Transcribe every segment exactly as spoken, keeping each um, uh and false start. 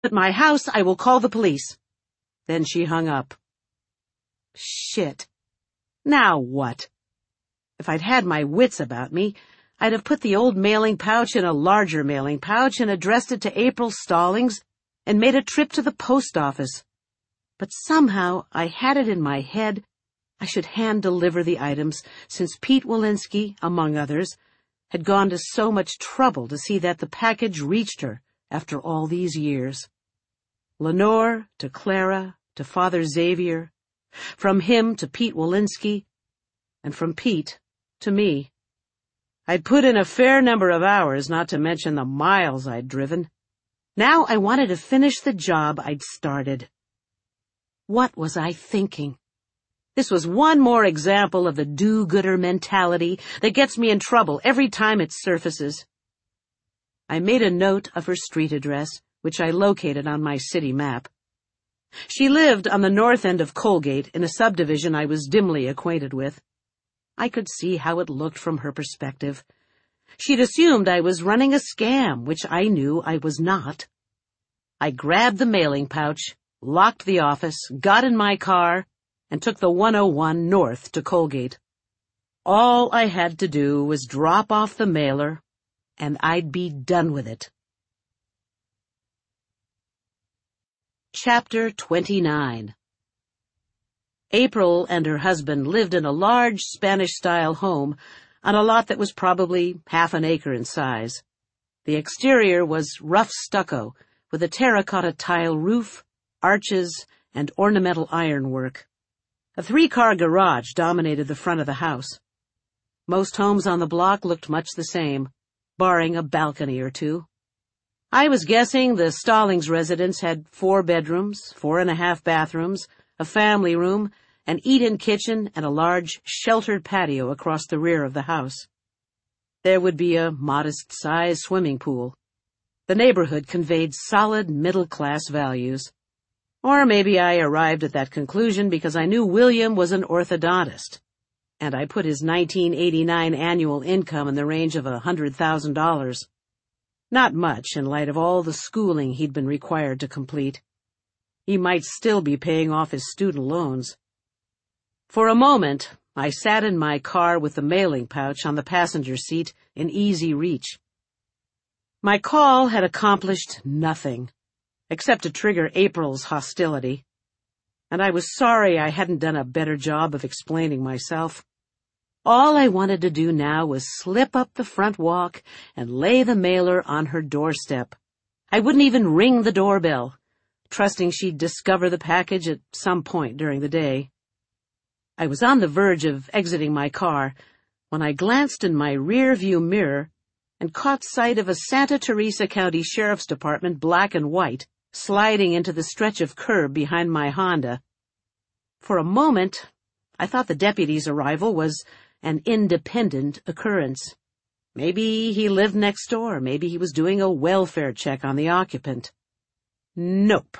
At my house, I will call the police." Then she hung up. Shit. Now what? If I'd had my wits about me, I'd have put the old mailing pouch in a larger mailing pouch and addressed it to April Stallings and made a trip to the post office. But somehow I had it in my head I should hand-deliver the items, since Pete Walensky, among others, had gone to so much trouble to see that the package reached her after all these years. Lenore to Clara to Father Xavier, from him to Pete Walensky, and from Pete to me. I'd put in a fair number of hours, not to mention the miles I'd driven. Now I wanted to finish the job I'd started. What was I thinking? This was one more example of the do-gooder mentality that gets me in trouble every time it surfaces. I made a note of her street address, which I located on my city map. She lived on the north end of Colgate in a subdivision I was dimly acquainted with. I could see how it looked from her perspective. She'd assumed I was running a scam, which I knew I was not. I grabbed the mailing pouch, locked the office, got in my car, and took the one oh one north to Colgate. All I had to do was drop off the mailer, and I'd be done with it. Chapter twenty-nine. April and her husband lived in a large Spanish-style home on a lot that was probably half an acre in size. The exterior was rough stucco, with a terracotta tile roof, arches, and ornamental ironwork. A three-car garage dominated the front of the house. Most homes on the block looked much the same, barring a balcony or two. I was guessing the Stallings residence had four bedrooms, four and a half bathrooms, a family room, an eat-in kitchen, and a large, sheltered patio across the rear of the house. There would be a modest-sized swimming pool. The neighborhood conveyed solid middle-class values. Or maybe I arrived at that conclusion because I knew William was an orthodontist, and I put his nineteen eighty-nine annual income in the range of a hundred thousand dollars. Not much in light of all the schooling he'd been required to complete. He might still be paying off his student loans. For a moment, I sat in my car with the mailing pouch on the passenger seat in easy reach. My call had accomplished nothing, except to trigger April's hostility, and I was sorry I hadn't done a better job of explaining myself. All I wanted to do now was slip up the front walk and lay the mailer on her doorstep. I wouldn't even ring the doorbell, trusting she'd discover the package at some point during the day. I was on the verge of exiting my car when I glanced in my rear-view mirror and caught sight of a Santa Teresa County Sheriff's Department black and white sliding into the stretch of curb behind my Honda. For a moment, I thought the deputy's arrival was an independent occurrence. Maybe he lived next door. Maybe he was doing a welfare check on the occupant. Nope.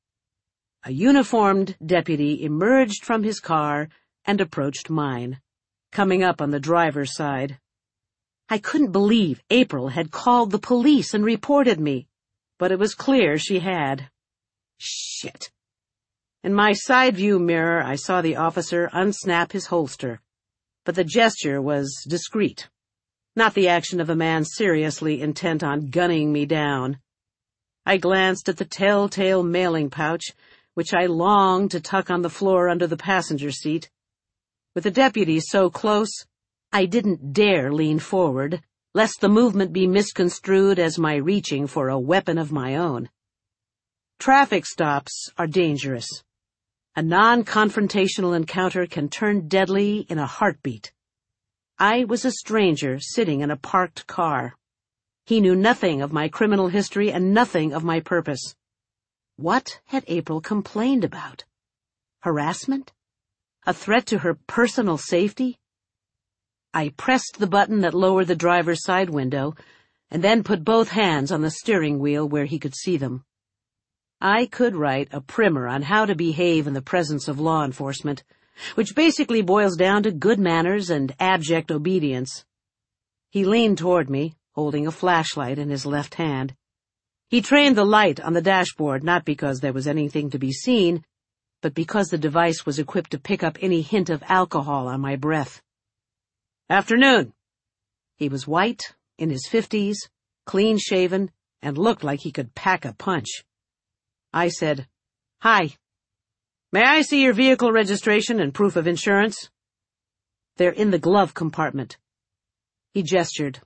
A uniformed deputy emerged from his car and approached mine, coming up on the driver's side. I couldn't believe April had called the police and reported me, but it was clear she had. Shit. In my side-view mirror, I saw the officer unsnap his holster, but the gesture was discreet, not the action of a man seriously intent on gunning me down. I glanced at the telltale mailing pouch, which I longed to tuck on the floor under the passenger seat. With the deputy so close, I didn't dare lean forward, lest the movement be misconstrued as my reaching for a weapon of my own. Traffic stops are dangerous. A non-confrontational encounter can turn deadly in a heartbeat. I was a stranger sitting in a parked car. He knew nothing of my criminal history and nothing of my purpose. What had April complained about? Harassment? A threat to her personal safety? I pressed the button that lowered the driver's side window, and then put both hands on the steering wheel where he could see them. I could write a primer on how to behave in the presence of law enforcement, which basically boils down to good manners and abject obedience. He leaned toward me, holding a flashlight in his left hand. He trained the light on the dashboard not because there was anything to be seen, but because the device was equipped to pick up any hint of alcohol on my breath. "Afternoon." He was white, in his fifties, clean-shaven, and looked like he could pack a punch. I said, "Hi. May I see your vehicle registration and proof of insurance?" "They're in the glove compartment." He gestured.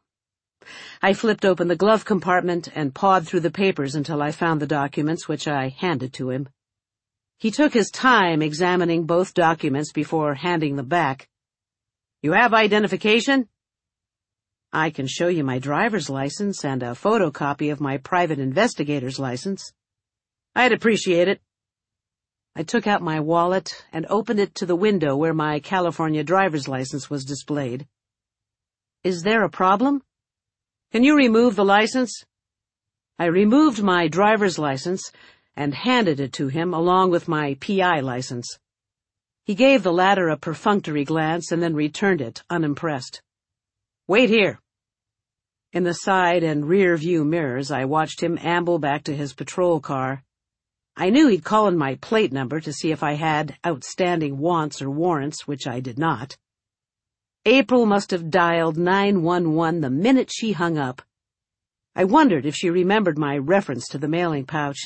I flipped open the glove compartment and pawed through the papers until I found the documents, which I handed to him. He took his time examining both documents before handing them back. "You have identification?" "I can show you my driver's license and a photocopy of my private investigator's license." "I'd appreciate it." I took out my wallet and opened it to the window where my California driver's license was displayed. "Is there a problem?" "Can you remove the license?" I removed my driver's license and handed it to him along with my P I license. He gave the latter a perfunctory glance and then returned it, unimpressed. "Wait here." In the side and rear view mirrors, I watched him amble back to his patrol car. I knew he'd call in my plate number to see if I had outstanding wants or warrants, which I did not. April must have dialed nine one one the minute she hung up. I wondered if she remembered my reference to the mailing pouch.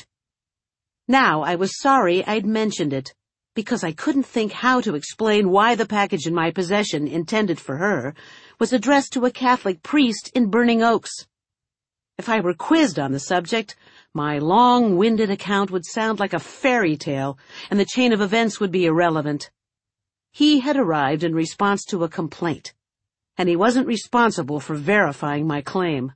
Now I was sorry I'd mentioned it, because I couldn't think how to explain why the package in my possession, intended for her, was addressed to a Catholic priest in Burning Oaks. If I were quizzed on the subject, my long-winded account would sound like a fairy tale, and the chain of events would be irrelevant. He had arrived in response to a complaint, and he wasn't responsible for verifying my claim.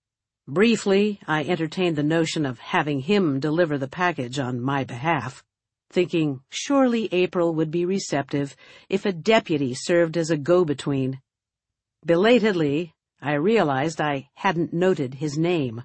Briefly, I entertained the notion of having him deliver the package on my behalf, thinking surely April would be receptive if a deputy served as a go-between. Belatedly, I realized I hadn't noted his name.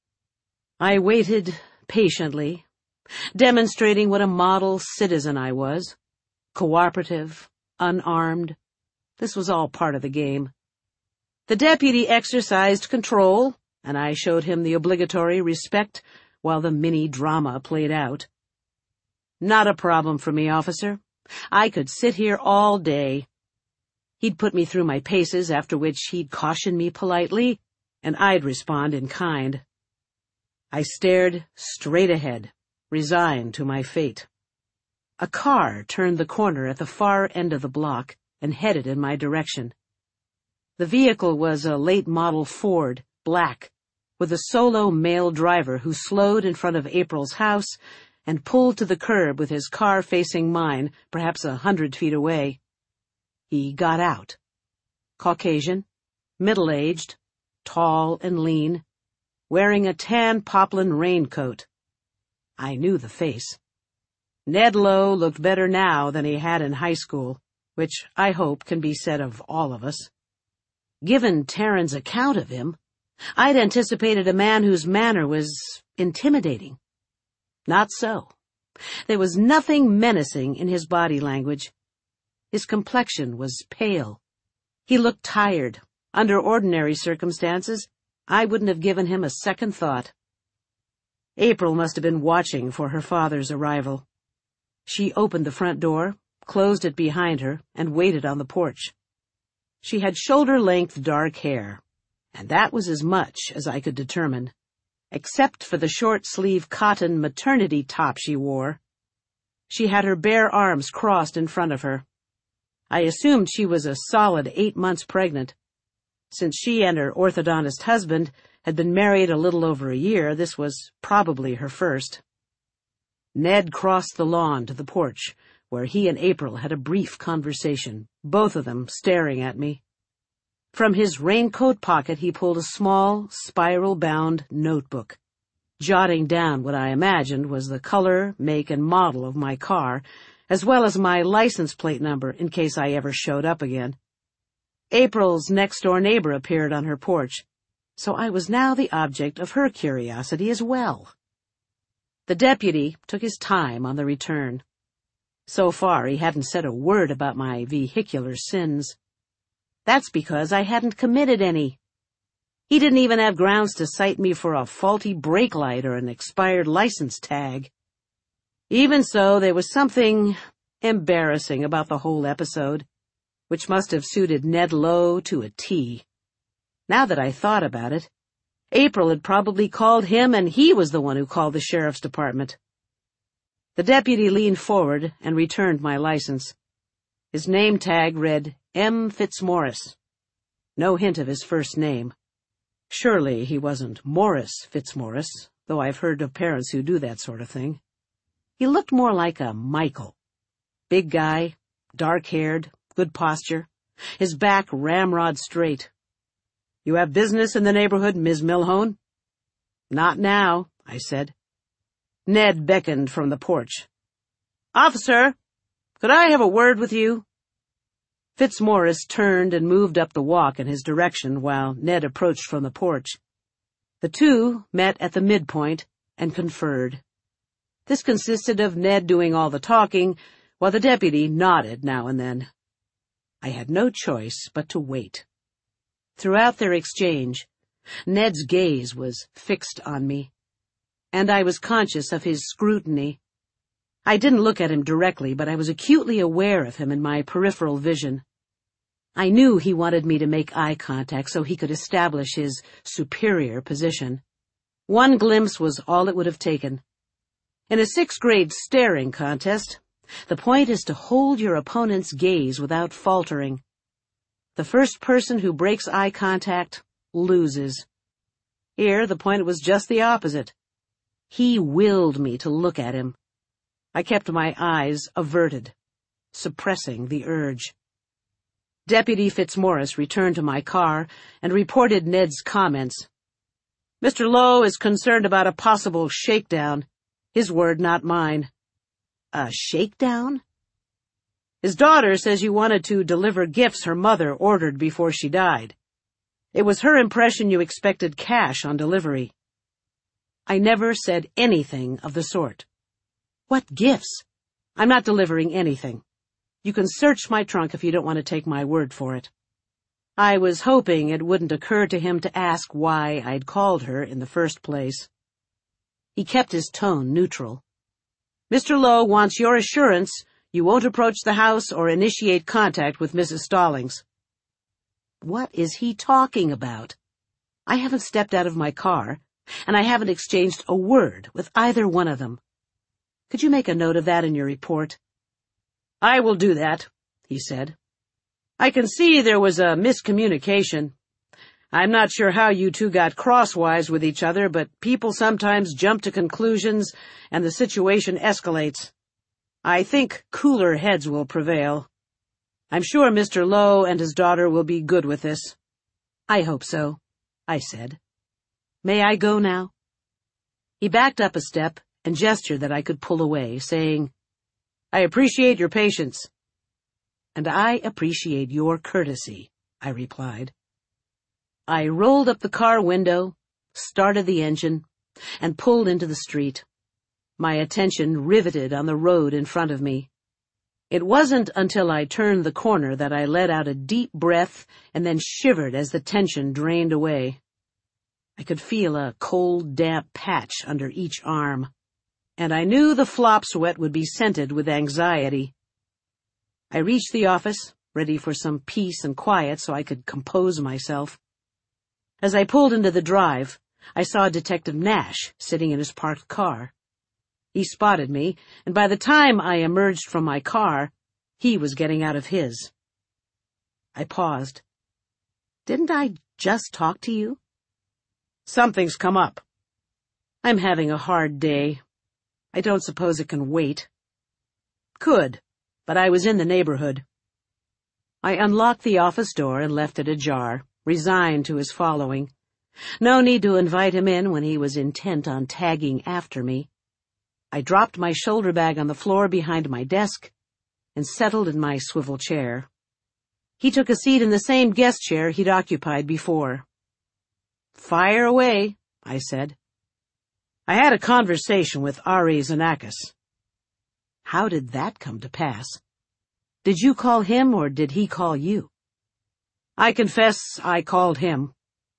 I waited patiently, demonstrating what a model citizen I was. Cooperative, unarmed. This was all part of the game. The deputy exercised control, and I showed him the obligatory respect while the mini-drama played out. "Not a problem for me, officer. I could sit here all day." He'd put me through my paces, after which he'd caution me politely, and I'd respond in kind. I stared straight ahead, resigned to my fate. A car turned the corner at the far end of the block and headed in my direction. The vehicle was a late-model Ford, black, with a solo male driver who slowed in front of April's house and pulled to the curb with his car facing mine, perhaps a hundred feet away. He got out. Caucasian, middle-aged, tall and lean, wearing a tan poplin raincoat. I knew the face. Ned Lowe looked better now than he had in high school, which I hope can be said of all of us. Given Taryn's account of him, I'd anticipated a man whose manner was intimidating. Not so. There was nothing menacing in his body language. His complexion was pale. He looked tired. Under ordinary circumstances, I wouldn't have given him a second thought. April must have been watching for her father's arrival. She opened the front door, closed it behind her, and waited on the porch. She had shoulder-length dark hair, and that was as much as I could determine, except for the short-sleeve cotton maternity top she wore. She had her bare arms crossed in front of her. I assumed she was a solid eight months pregnant. Since she and her orthodontist husband had been married a little over a year, this was probably her first. Ned crossed the lawn to the porch, where he and April had a brief conversation, both of them staring at me. From his raincoat pocket he pulled a small, spiral-bound notebook, jotting down what I imagined was the color, make, and model of my car, as well as my license plate number in case I ever showed up again. April's next-door neighbor appeared on her porch, so I was now the object of her curiosity as well. The deputy took his time on the return. So far, he hadn't said a word about my vehicular sins. That's because I hadn't committed any. He didn't even have grounds to cite me for a faulty brake light or an expired license tag. Even so, there was something embarrassing about the whole episode, which must have suited Ned Lowe to a T. Now that I thought about it, April had probably called him, and he was the one who called the sheriff's department. The deputy leaned forward and returned my license. His name tag read M. Fitzmaurice. No hint of his first name. Surely he wasn't Morris Fitzmaurice, though I've heard of parents who do that sort of thing. He looked more like a Michael. Big guy, dark-haired, good posture, his back ramrod straight. "You have business in the neighborhood, Miss Milhone?" "Not now," I said. Ned beckoned from the porch. "Officer, could I have a word with you?" Fitzmaurice turned and moved up the walk in his direction while Ned approached from the porch. The two met at the midpoint and conferred. This consisted of Ned doing all the talking, while the deputy nodded now and then. I had no choice but to wait. Throughout their exchange, Ned's gaze was fixed on me, and I was conscious of his scrutiny. I didn't look at him directly, but I was acutely aware of him in my peripheral vision. I knew he wanted me to make eye contact so he could establish his superior position. One glimpse was all it would have taken. In a sixth-grade staring contest, the point is to hold your opponent's gaze without faltering. The first person who breaks eye contact loses. Here, the point was just the opposite. He willed me to look at him. I kept my eyes averted, suppressing the urge. Deputy Fitzmaurice returned to my car and reported Ned's comments. "Mister Lowe is concerned about a possible shakedown. His word, not mine." "A shakedown?" "His daughter says you wanted to deliver gifts her mother ordered before she died. It was her impression you expected cash on delivery." I never said anything of the sort. "What gifts? I'm not delivering anything. You can search my trunk if you don't want to take my word for it." I was hoping it wouldn't occur to him to ask why I'd called her in the first place. He kept his tone neutral. "Mister Lowe wants your assurance you won't approach the house or initiate contact with Missus Stallings." What is he talking about? I haven't stepped out of my car, and I haven't exchanged a word with either one of them. Could you make a note of that in your report? "I will do that," he said. "I can see there was a miscommunication. I'm not sure how you two got crosswise with each other, but people sometimes jump to conclusions and the situation escalates. I think cooler heads will prevail. I'm sure Mister Lowe and his daughter will be good with this." "I hope so," I said. "May I go now?" He backed up a step and gestured that I could pull away, saying, "I appreciate your patience." "And I appreciate your courtesy," I replied. I rolled up the car window, started the engine, and pulled into the street, my attention riveted on the road in front of me. It wasn't until I turned the corner that I let out a deep breath and then shivered as the tension drained away. I could feel a cold, damp patch under each arm, and I knew the flop sweat would be scented with anxiety. I reached the office, ready for some peace and quiet so I could compose myself. As I pulled into the drive, I saw Detective Nash sitting in his parked car. He spotted me, and by the time I emerged from my car, he was getting out of his. I paused. "Didn't I just talk to you?" "Something's come up." "I'm having a hard day. I don't suppose it can wait." "Could, but I was in the neighborhood." I unlocked the office door and left it ajar, resigned to his following. No need to invite him in when he was intent on tagging after me. I dropped my shoulder bag on the floor behind my desk and settled in my swivel chair. He took a seat in the same guest chair he'd occupied before. "Fire away," I said. "I had a conversation with Ari Xenakis." "How did that come to pass? Did you call him or did he call you?" "I confess I called him."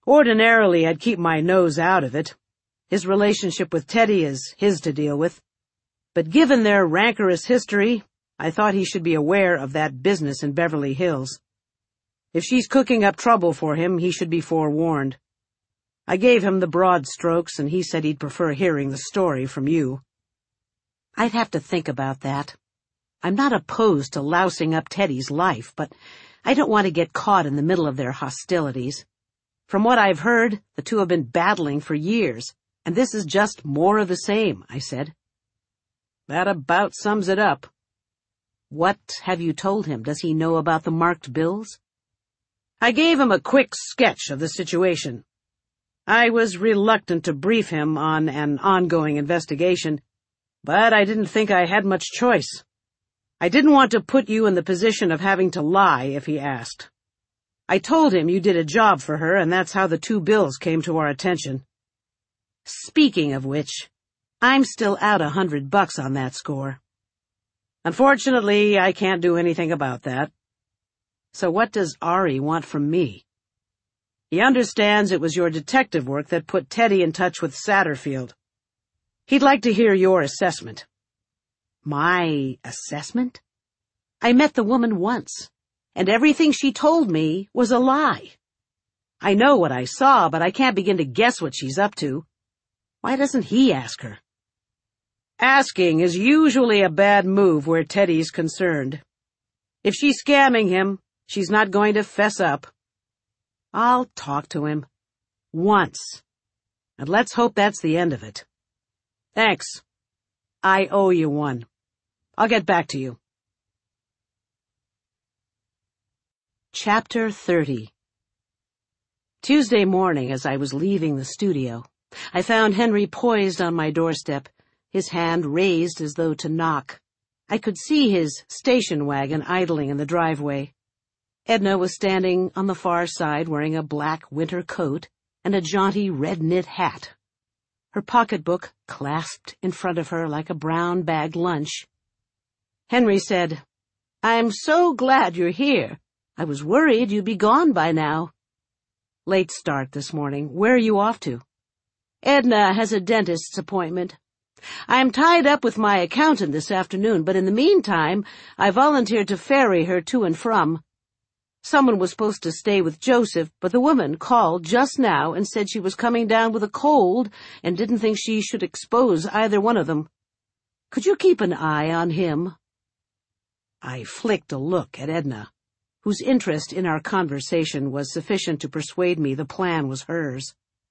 Ordinarily, I'd keep my nose out of it. His relationship with Teddy is his to deal with. But given their rancorous history, I thought he should be aware of that business in Beverly Hills. If she's cooking up trouble for him, he should be forewarned. I gave him the broad strokes, and he said he'd prefer hearing the story from you. I'd have to think about that. I'm not opposed to lousing up Teddy's life, but I don't want to get caught in the middle of their hostilities. From what I've heard, the two have been battling for years, and this is just more of the same, I said. That about sums it up. What have you told him? Does he know about the marked bills? I gave him a quick sketch of the situation. I was reluctant to brief him on an ongoing investigation, but I didn't think I had much choice. I didn't want to put you in the position of having to lie if he asked. I told him you did a job for her, and that's how the two bills came to our attention. Speaking of which, I'm still out a hundred bucks on that score. Unfortunately, I can't do anything about that. So what does Ari want from me? He understands it was your detective work that put Teddy in touch with Satterfield. He'd like to hear your assessment. My assessment? I met the woman once, and everything she told me was a lie. I know what I saw, but I can't begin to guess what she's up to. Why doesn't he ask her? Asking is usually a bad move where Teddy's concerned. If she's scamming him, she's not going to fess up. I'll talk to him. Once. And let's hope that's the end of it. Thanks. I owe you one. I'll get back to you. Chapter thirty. Tuesday morning, as I was leaving the studio, I found Henry poised on my doorstep, his hand raised as though to knock. I could see his station wagon idling in the driveway. Edna was standing on the far side wearing a black winter coat and a jaunty red knit hat. Her pocketbook clasped in front of her like a brown-bagged lunch. Henry said, "I'm so glad you're here. I was worried you'd be gone by now." "Late start this morning. Where are you off to?" "Edna has a dentist's appointment. I'm tied up with my accountant this afternoon, but in the meantime, I volunteered to ferry her to and from. Someone was supposed to stay with Joseph, but the woman called just now and said she was coming down with a cold and didn't think she should expose either one of them. Could you keep an eye on him?" I flicked a look at Edna, whose interest in our conversation was sufficient to persuade me the plan was hers.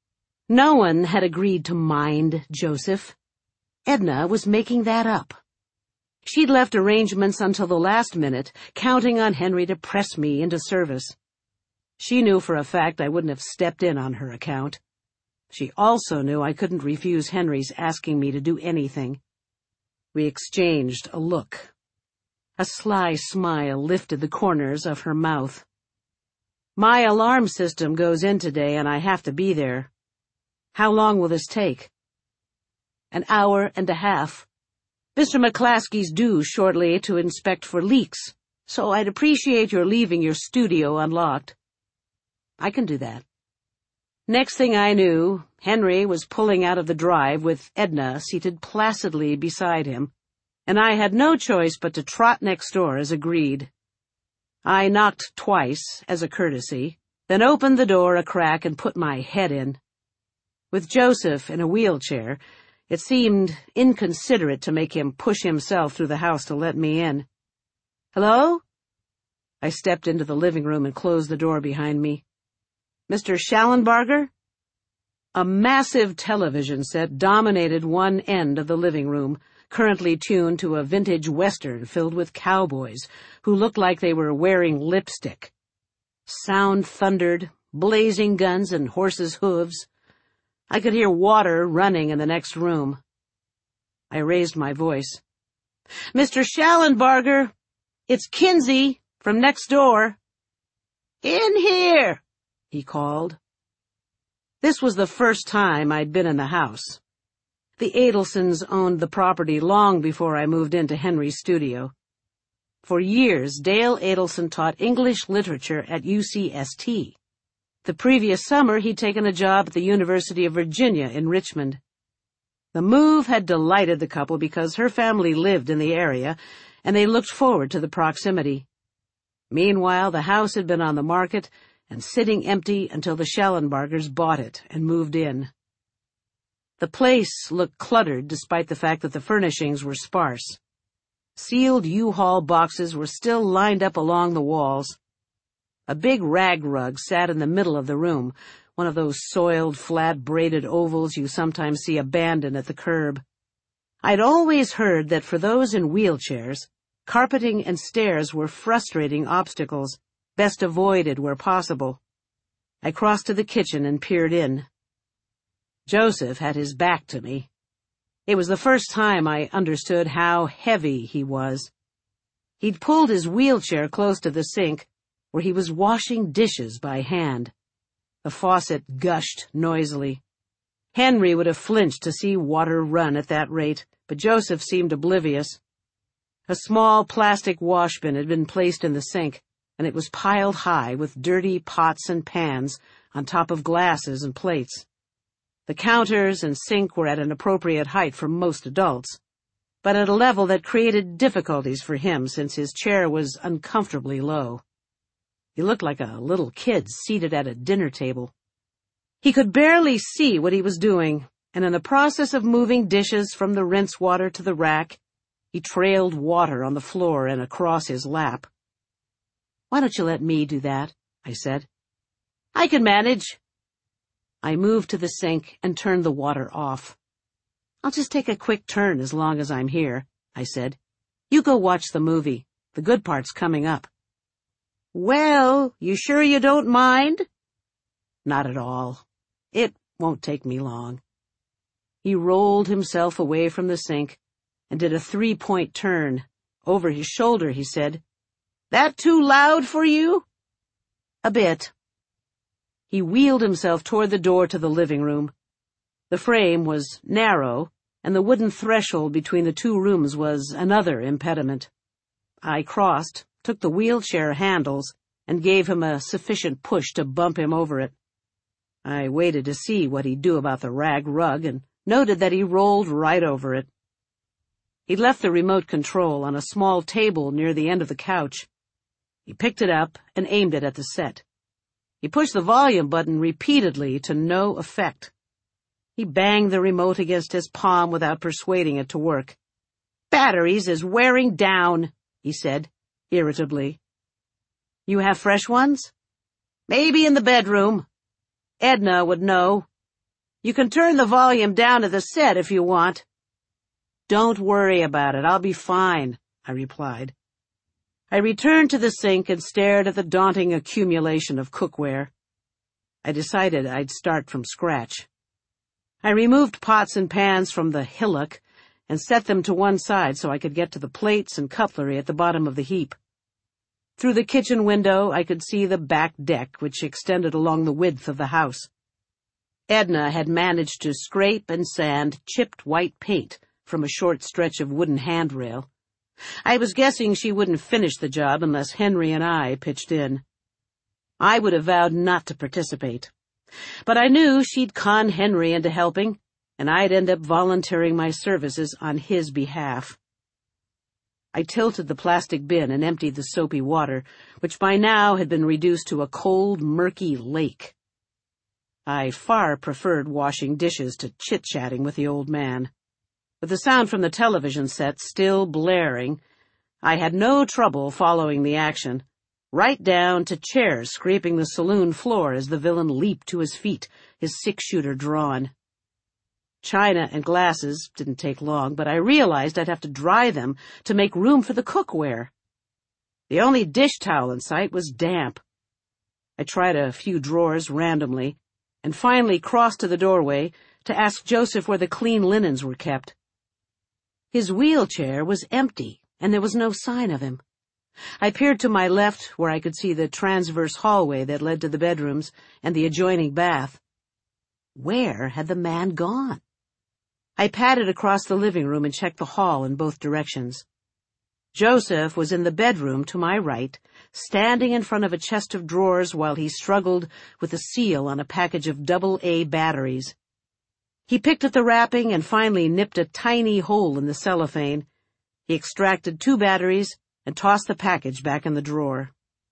No one had agreed to mind Joseph. Edna was making that up. She'd left arrangements until the last minute, counting on Henry to press me into service. She knew for a fact I wouldn't have stepped in on her account. She also knew I couldn't refuse Henry's asking me to do anything. We exchanged a look. A sly smile lifted the corners of her mouth. "My alarm system goes in today, and I have to be there. How long will this take?" "An hour and a half. Mister McClaskey's due shortly to inspect for leaks, so I'd appreciate your leaving your studio unlocked." "I can do that." Next thing I knew, Henry was pulling out of the drive with Edna seated placidly beside him, and I had no choice but to trot next door as agreed. I knocked twice as a courtesy, then opened the door a crack and put my head in. With Joseph in a wheelchair, it seemed inconsiderate to make him push himself through the house to let me in. "Hello?" I stepped into the living room and closed the door behind me. "Mister Schallenbarger?" A massive television set dominated one end of the living room, currently tuned to a vintage western filled with cowboys who looked like they were wearing lipstick. Sound thundered, blazing guns and horses' hooves. I could hear water running in the next room. I raised my voice. "Mister Schallenbarger, it's Kinsey from next door." "In here," he called. This was the first time I'd been in the house. The Adelsons owned the property long before I moved into Henry's studio. For years, Dale Adelson taught English literature at U C S T. The previous summer, he'd taken a job at the University of Virginia in Richmond. The move had delighted the couple because her family lived in the area, and they looked forward to the proximity. Meanwhile, the house had been on the market and sitting empty until the Schellenbergers bought it and moved in. The place looked cluttered despite the fact that the furnishings were sparse. Sealed U-Haul boxes were still lined up along the walls. A big rag rug sat in the middle of the room, one of those soiled, flat-braided ovals you sometimes see abandoned at the curb. I'd always heard that for those in wheelchairs, carpeting and stairs were frustrating obstacles, best avoided where possible. I crossed to the kitchen and peered in. Joseph had his back to me. It was the first time I understood how heavy he was. He'd pulled his wheelchair close to the sink, where he was washing dishes by hand. The faucet gushed noisily. Henry would have flinched to see water run at that rate, but Joseph seemed oblivious. A small plastic washbin had been placed in the sink, and it was piled high with dirty pots and pans on top of glasses and plates. The counters and sink were at an appropriate height for most adults, but at a level that created difficulties for him since his chair was uncomfortably low. He looked like a little kid seated at a dinner table. He could barely see what he was doing, and in the process of moving dishes from the rinse water to the rack, he trailed water on the floor and across his lap. "Why don't you let me do that?" I said. "I can manage." I moved to the sink and turned the water off. "I'll just take a quick turn as long as I'm here," I said. "You go watch the movie. The good part's coming up." "Well, you sure you don't mind?" "Not at all. It won't take me long." He rolled himself away from the sink and did a three-point turn. Over his shoulder, he said, "That too loud for you?" "A bit." He wheeled himself toward the door to the living room. The frame was narrow, and the wooden threshold between the two rooms was another impediment. I crossed, took the wheelchair handles, and gave him a sufficient push to bump him over it. I waited to see what he'd do about the rag rug and noted that he rolled right over it. He'd left the remote control on a small table near the end of the couch. He picked it up and aimed it at the set. He pushed the volume button repeatedly to no effect. He banged the remote against his palm without persuading it to work. "Batteries is wearing down," he said, irritably. "You have fresh ones?" "Maybe in the bedroom. Edna would know. You can turn the volume down to the set if you want." "Don't worry about it. I'll be fine," I replied. I returned to the sink and stared at the daunting accumulation of cookware. I decided I'd start from scratch. I removed pots and pans from the hillock and set them to one side so I could get to the plates and cutlery at the bottom of the heap. Through the kitchen window, I could see the back deck, which extended along the width of the house. Edna had managed to scrape and sand chipped white paint from a short stretch of wooden handrail. I was guessing she wouldn't finish the job unless Henry and I pitched in. I would have vowed not to participate, but I knew she'd con Henry into helping, and I'd end up volunteering my services on his behalf. I tilted the plastic bin and emptied the soapy water, which by now had been reduced to a cold, murky lake. I far preferred washing dishes to chit-chatting with the old man. With the sound from the television set still blaring, I had no trouble following the action, right down to chairs scraping the saloon floor as the villain leaped to his feet, his six-shooter drawn. China and glasses didn't take long, but I realized I'd have to dry them to make room for the cookware. The only dish towel in sight was damp. I tried a few drawers randomly, and finally crossed to the doorway to ask Joseph where the clean linens were kept. His wheelchair was empty, and there was no sign of him. I peered to my left, where I could see the transverse hallway that led to the bedrooms and the adjoining bath. Where had the man gone? I padded across the living room and checked the hall in both directions. Joseph was in the bedroom to my right, standing in front of a chest of drawers while he struggled with the seal on a package of double A batteries. He picked at the wrapping and finally nipped a tiny hole in the cellophane. He extracted two batteries and tossed the package back in the drawer.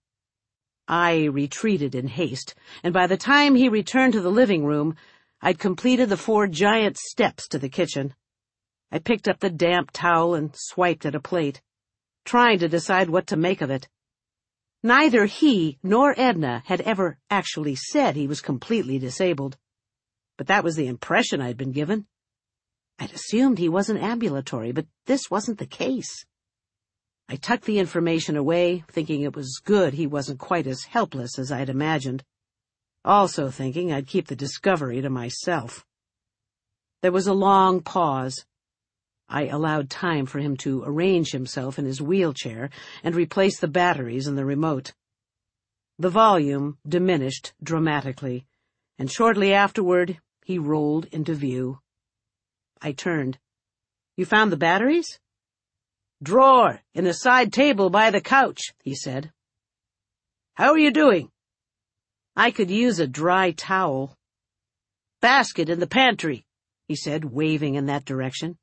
I retreated in haste, and by the time he returned to the living room, I'd completed the four giant steps to the kitchen. I picked up the damp towel and swiped at a plate, trying to decide what to make of it. Neither he nor Edna had ever actually said he was completely disabled, but that was the impression I'd been given. I'd assumed he wasn't ambulatory, but this wasn't the case. I tucked the information away, thinking it was good he wasn't quite as helpless as I'd imagined, also thinking I'd keep the discovery to myself. There was a long pause. I allowed time for him to arrange himself in his wheelchair and replace the batteries in the remote. The volume diminished dramatically, and shortly afterward he rolled into view. I turned. "You found the batteries?" "Drawer in the side table by the couch," he said. "How are you doing?" "I could use a dry towel." "Basket in the pantry," he said, waving in that direction.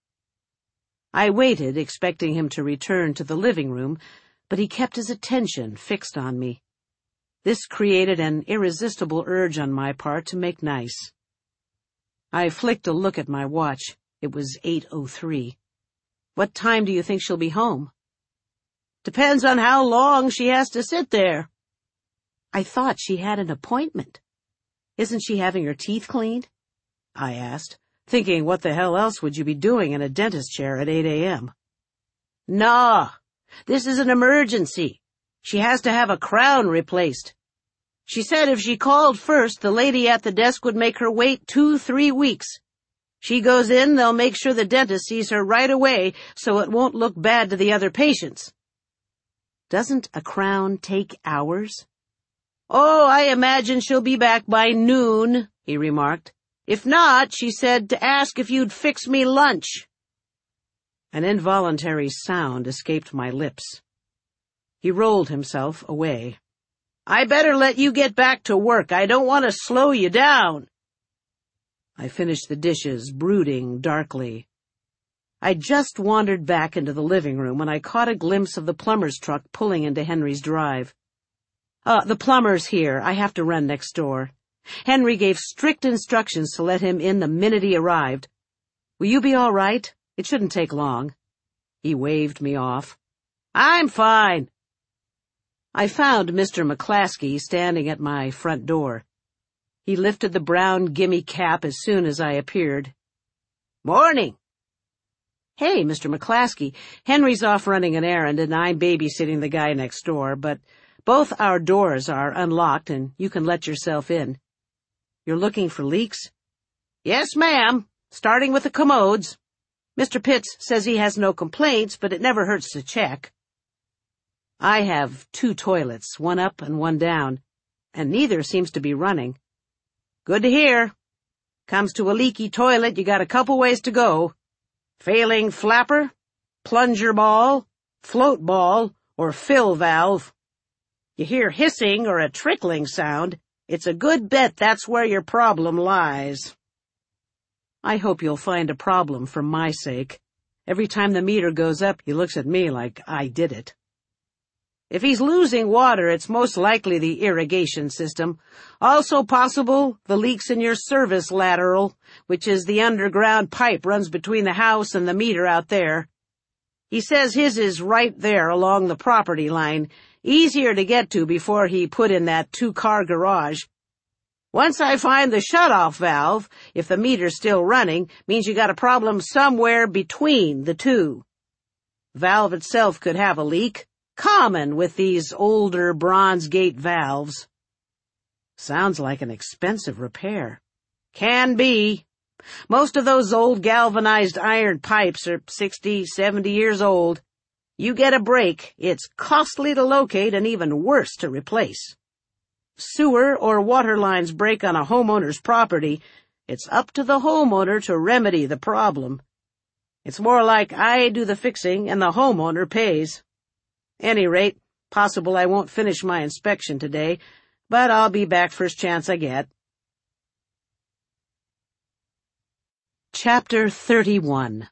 I waited, expecting him to return to the living room, but he kept his attention fixed on me. This created an irresistible urge on my part to make nice. I flicked a look at my watch. It was eight oh three. "What time do you think she'll be home?" "Depends on how long she has to sit there." "I thought she had an appointment. Isn't she having her teeth cleaned?" I asked, thinking what the hell else would you be doing in a dentist chair at eight a.m. "Nah, this is an emergency. She has to have a crown replaced. She said if she called first, the lady at the desk would make her wait two, three weeks. She goes in, they'll make sure the dentist sees her right away so it won't look bad to the other patients." "Doesn't a crown take hours?" "Oh, I imagine she'll be back by noon," he remarked. "If not," she said, "to ask if you'd fix me lunch." An involuntary sound escaped my lips. He rolled himself away. "I better let you get back to work. I don't want to slow you down." I finished the dishes, brooding darkly. I just wandered back into the living room when I caught a glimpse of the plumber's truck pulling into Henry's drive. Uh, the plumber's here. I have to run next door." Henry gave strict instructions to let him in the minute he arrived. "Will you be all right? It shouldn't take long." He waved me off. "I'm fine." I found Mister McClaskey standing at my front door. He lifted the brown gimme cap as soon as I appeared. "Morning." "Hey, Mister McClaskey, Henry's off running an errand and I'm babysitting the guy next door, but both our doors are unlocked and you can let yourself in. You're looking for leaks?" "Yes, ma'am, starting with the commodes. Mister Pitts says he has no complaints, but it never hurts to check." "I have two toilets, one up and one down, and neither seems to be running." "Good to hear. Comes to a leaky toilet, you got a couple ways to go. Failing flapper, plunger ball, float ball, or fill valve. You hear hissing or a trickling sound, it's a good bet that's where your problem lies." "I hope you'll find a problem for my sake. Every time the meter goes up, he looks at me like I did it." "If he's losing water, it's most likely the irrigation system. Also possible the leaks in your service lateral, which is the underground pipe runs between the house and the meter out there. He says his is right there along the property line, easier to get to before he put in that two-car garage. Once I find the shut-off valve, if the meter's still running, means you got a problem somewhere between the two. Valve itself could have a leak. Common with these older bronze gate valves." "Sounds like an expensive repair." "Can be. Most of those old galvanized iron pipes are sixty, seventy years old. You get a break, it's costly to locate and even worse to replace. Sewer or water lines break on a homeowner's property, it's up to the homeowner to remedy the problem. It's more like I do the fixing and the homeowner pays." Any rate, possible I won't finish my inspection today, but I'll be back first chance I get. Chapter thirty-one.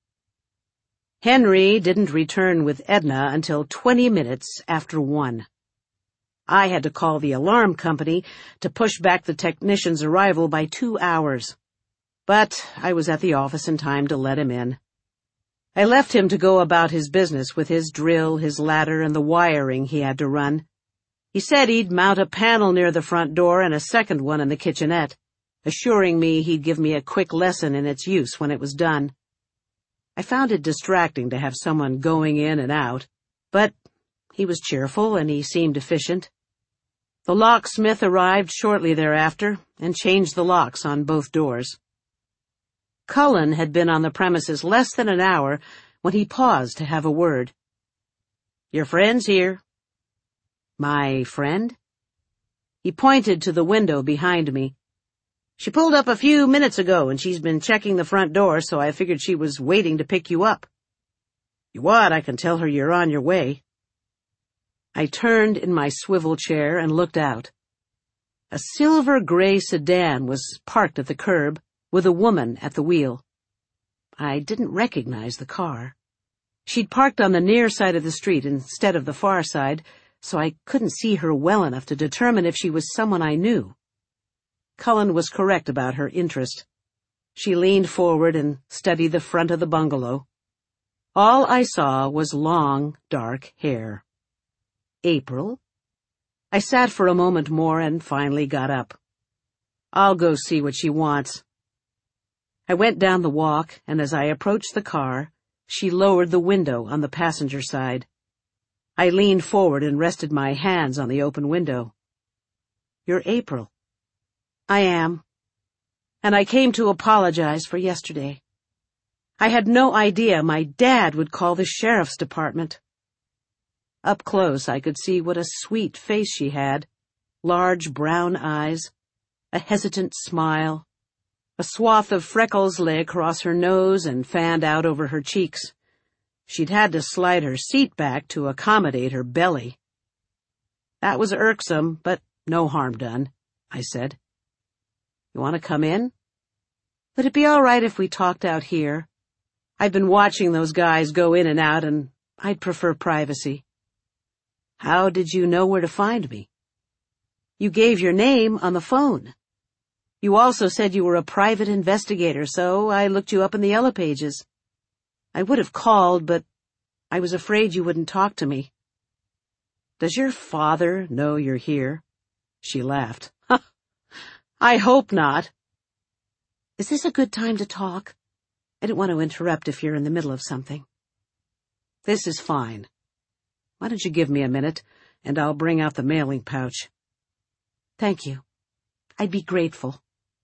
Henry didn't return with Edna until twenty minutes after one. I had to call the alarm company to push back the technician's arrival by two hours. But I was at the office in time to let him in. I left him to go about his business with his drill, his ladder, and the wiring he had to run. He said he'd mount a panel near the front door and a second one in the kitchenette, assuring me he'd give me a quick lesson in its use when it was done. I found it distracting to have someone going in and out, but he was cheerful and he seemed efficient. The locksmith arrived shortly thereafter and changed the locks on both doors. Cullen had been on the premises less than an hour when he paused to have a word. "Your friend's here." "My friend?" He pointed to the window behind me. "She pulled up a few minutes ago, and she's been checking the front door, so I figured she was waiting to pick you up. You what, I can tell her you're on your way." I turned in my swivel chair and looked out. A silver-gray sedan was parked at the curb, with a woman at the wheel. I didn't recognize the car. She'd parked on the near side of the street instead of the far side, so I couldn't see her well enough to determine if she was someone I knew. Cullen was correct about her interest. She leaned forward and studied the front of the bungalow. All I saw was long, dark hair. April? I sat for a moment more and finally got up. I'll go see what she wants. I went down the walk, and as I approached the car, she lowered the window on the passenger side. I leaned forward and rested my hands on the open window. "You're April." "I am. And I came to apologize for yesterday. I had no idea my dad would call the sheriff's department." Up close, I could see what a sweet face she had, large brown eyes, a hesitant smile. A swath of freckles lay across her nose and fanned out over her cheeks. She'd had to slide her seat back to accommodate her belly. "That was irksome, but no harm done," I said. "You want to come in? Would it be all right if we talked out here? I've been watching those guys go in and out, and I'd prefer privacy." "How did you know where to find me?" "You gave your name on the phone. You also said you were a private investigator, so I looked you up in the Yellow Pages. I would have called, but I was afraid you wouldn't talk to me." "Does your father know you're here?" She laughed. "I hope not." "Is this a good time to talk? I don't want to interrupt if you're in the middle of something." "This is fine. Why don't you give me a minute, and I'll bring out the mailing pouch." "Thank you. I'd be grateful."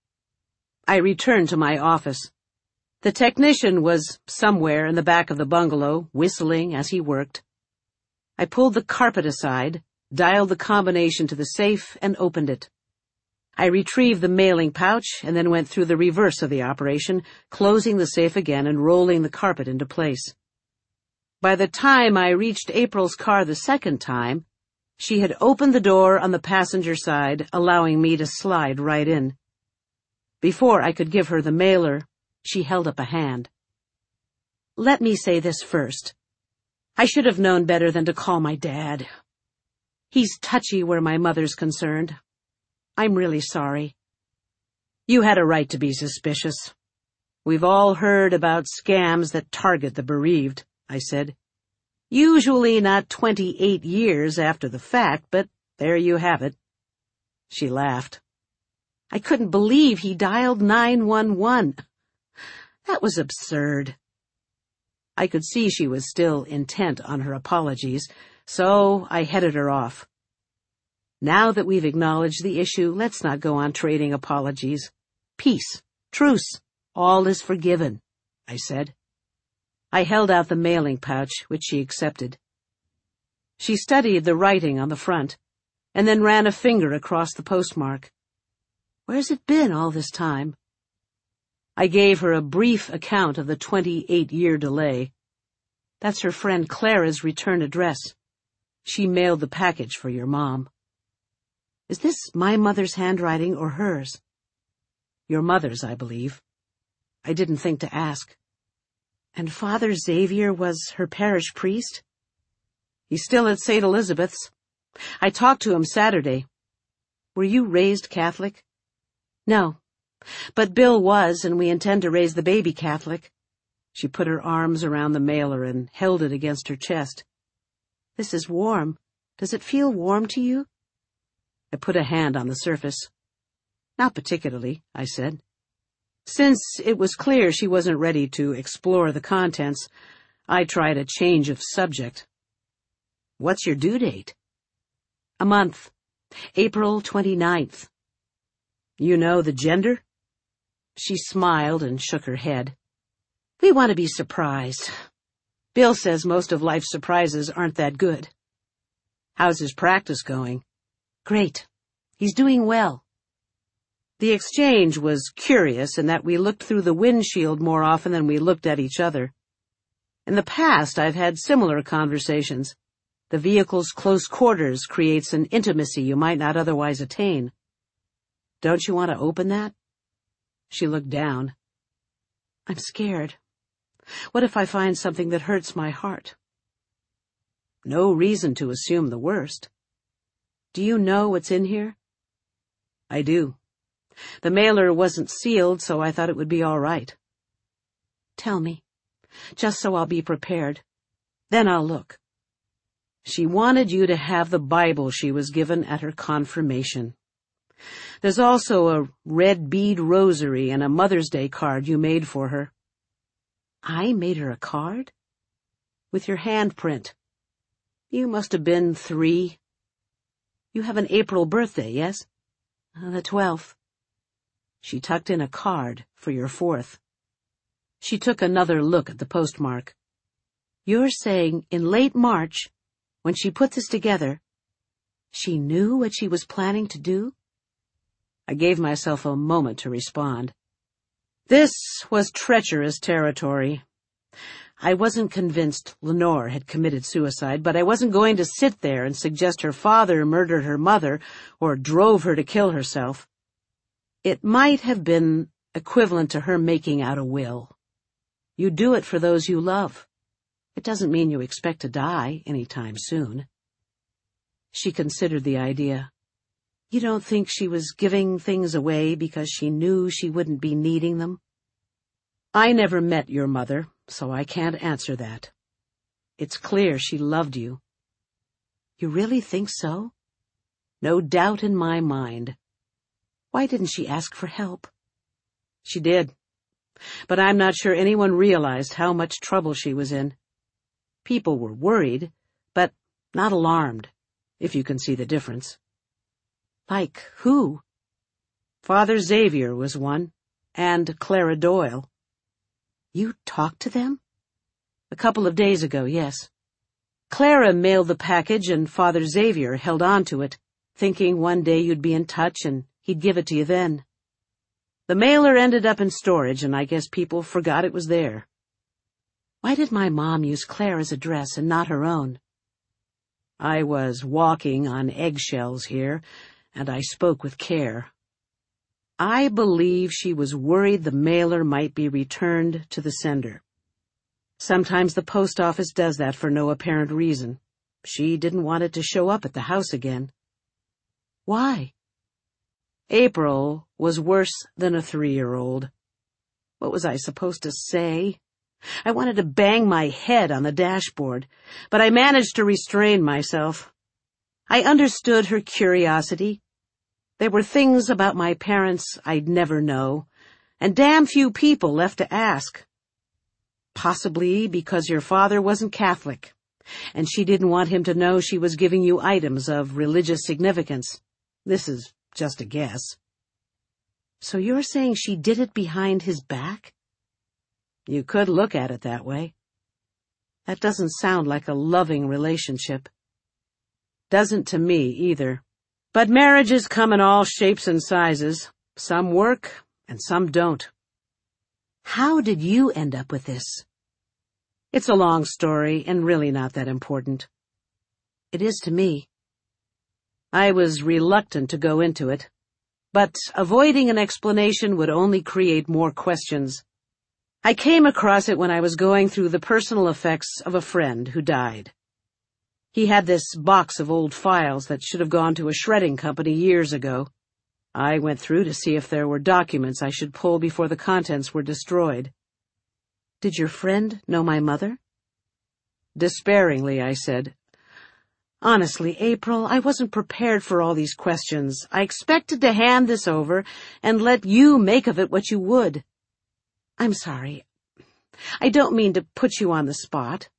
I returned to my office. The technician was somewhere in the back of the bungalow, whistling as he worked. I pulled the carpet aside, dialed the combination to the safe, and opened it. I retrieved the mailing pouch and then went through the reverse of the operation, closing the safe again and rolling the carpet into place. By the time I reached April's car the second time, she had opened the door on the passenger side, allowing me to slide right in. Before I could give her the mailer, she held up a hand. "Let me say this first. I should have known better than to call my dad. He's touchy where my mother's concerned. I'm really sorry." "You had a right to be suspicious. We've all heard about scams that target the bereaved," I said. "Usually not twenty-eight years after the fact, but there you have it." She laughed. "I couldn't believe he dialed nine one one. That was absurd." I could see she was still intent on her apologies, so I headed her off. "Now that we've acknowledged the issue, let's not go on trading apologies. Peace, truce, all is forgiven," I said. I held out the mailing pouch, which she accepted. She studied the writing on the front, and then ran a finger across the postmark. "Where's it been all this time?" I gave her a brief account of the twenty-eight-year delay. "That's her friend Clara's return address. She mailed the package for your mom. Is this my mother's handwriting or hers? Your mother's, I believe. I didn't think to ask. And Father Xavier was her parish priest? He's still at Saint Elizabeth's. I talked to him Saturday. Were you raised Catholic? No, but Bill was, and we intend to raise the baby Catholic. She put her arms around the mailer and held it against her chest. This is warm. Does it feel warm to you? I put a hand on the surface. Not particularly, I said. Since it was clear she wasn't ready to explore the contents, I tried a change of subject. What's your due date? A month. April twenty-ninth. You know the gender? She smiled and shook her head. We want to be surprised. Bill says most of life's surprises aren't that good. How's his practice going? Great. He's doing well. The exchange was curious in that we looked through the windshield more often than we looked at each other. In the past, I've had similar conversations. The vehicle's close quarters creates an intimacy you might not otherwise attain. Don't you want to open that? She looked down. I'm scared. What if I find something that hurts my heart? No reason to assume the worst. Do you know what's in here? I do. The mailer wasn't sealed, so I thought it would be all right. Tell me, just so I'll be prepared. Then I'll look. She wanted you to have the Bible she was given at her confirmation. There's also a red bead rosary and a Mother's Day card you made for her. I made her a card? With your handprint. You must have been three. You have an April birthday, yes? Uh, the twelfth. She tucked in a card for your fourth. She took another look at the postmark. You're saying in late March, when she put this together, she knew what she was planning to do? I gave myself a moment to respond. This was treacherous territory. I wasn't convinced Lenore had committed suicide, but I wasn't going to sit there and suggest her father murdered her mother or drove her to kill herself. It might have been equivalent to her making out a will. You do it for those you love. It doesn't mean you expect to die any time soon. She considered the idea. You don't think she was giving things away because she knew she wouldn't be needing them? I never met your mother, so I can't answer that. It's clear she loved you. You really think so? No doubt in my mind. Why didn't she ask for help? She did, but I'm not sure anyone realized how much trouble she was in. People were worried, but not alarmed, if you can see the difference. Like who? Father Xavier was one, and Clara Doyle. You talked to them? A couple of days ago, yes. Clara mailed the package and Father Xavier held on to it, thinking one day you'd be in touch and he'd give it to you then. The mailer ended up in storage, and I guess people forgot it was there. Why did my mom use Clara's address and not her own? I was walking on eggshells here, and I spoke with care. I believe she was worried the mailer might be returned to the sender. Sometimes the post office does that for no apparent reason. She didn't want it to show up at the house again. Why? April was worse than a three-year-old. What was I supposed to say? I wanted to bang my head on the dashboard, but I managed to restrain myself. I understood her curiosity. There were things about my parents I'd never know, and damn few people left to ask. Possibly because your father wasn't Catholic, and she didn't want him to know she was giving you items of religious significance. This is just a guess. So you're saying she did it behind his back? You could look at it that way. That doesn't sound like a loving relationship. Doesn't to me, either. But marriages come in all shapes and sizes. Some work, and some don't. How did you end up with this? It's a long story, and really not that important. It is to me. I was reluctant to go into it, but avoiding an explanation would only create more questions. I came across it when I was going through the personal effects of a friend who died. He had this box of old files that should have gone to a shredding company years ago. I went through to see if there were documents I should pull before the contents were destroyed. Did your friend know my mother? Despairingly, I said, Honestly, April, I wasn't prepared for all these questions. I expected to hand this over and let you make of it what you would. I'm sorry. I don't mean to put you on the spot.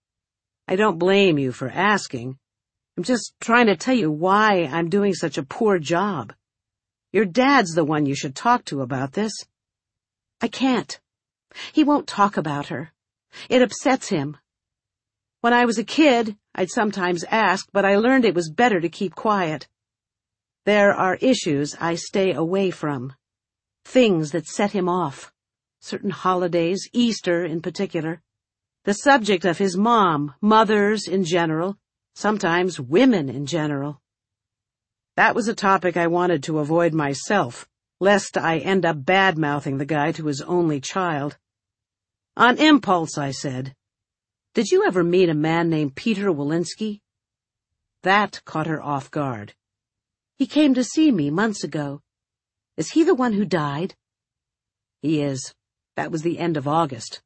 I don't blame you for asking. I'm just trying to tell you why I'm doing such a poor job. Your dad's the one you should talk to about this. I can't. He won't talk about her. It upsets him. When I was a kid, I'd sometimes ask, but I learned it was better to keep quiet. There are issues I stay away from. Things that set him off. Certain holidays, Easter in particular. The subject of his mom, mothers in general, sometimes women in general. That was a topic I wanted to avoid myself, lest I end up bad-mouthing the guy to his only child. On impulse, I said, Did you ever meet a man named Peter Walensky? That caught her off guard. He came to see me months ago. Is he the one who died? He is. That was the end of August.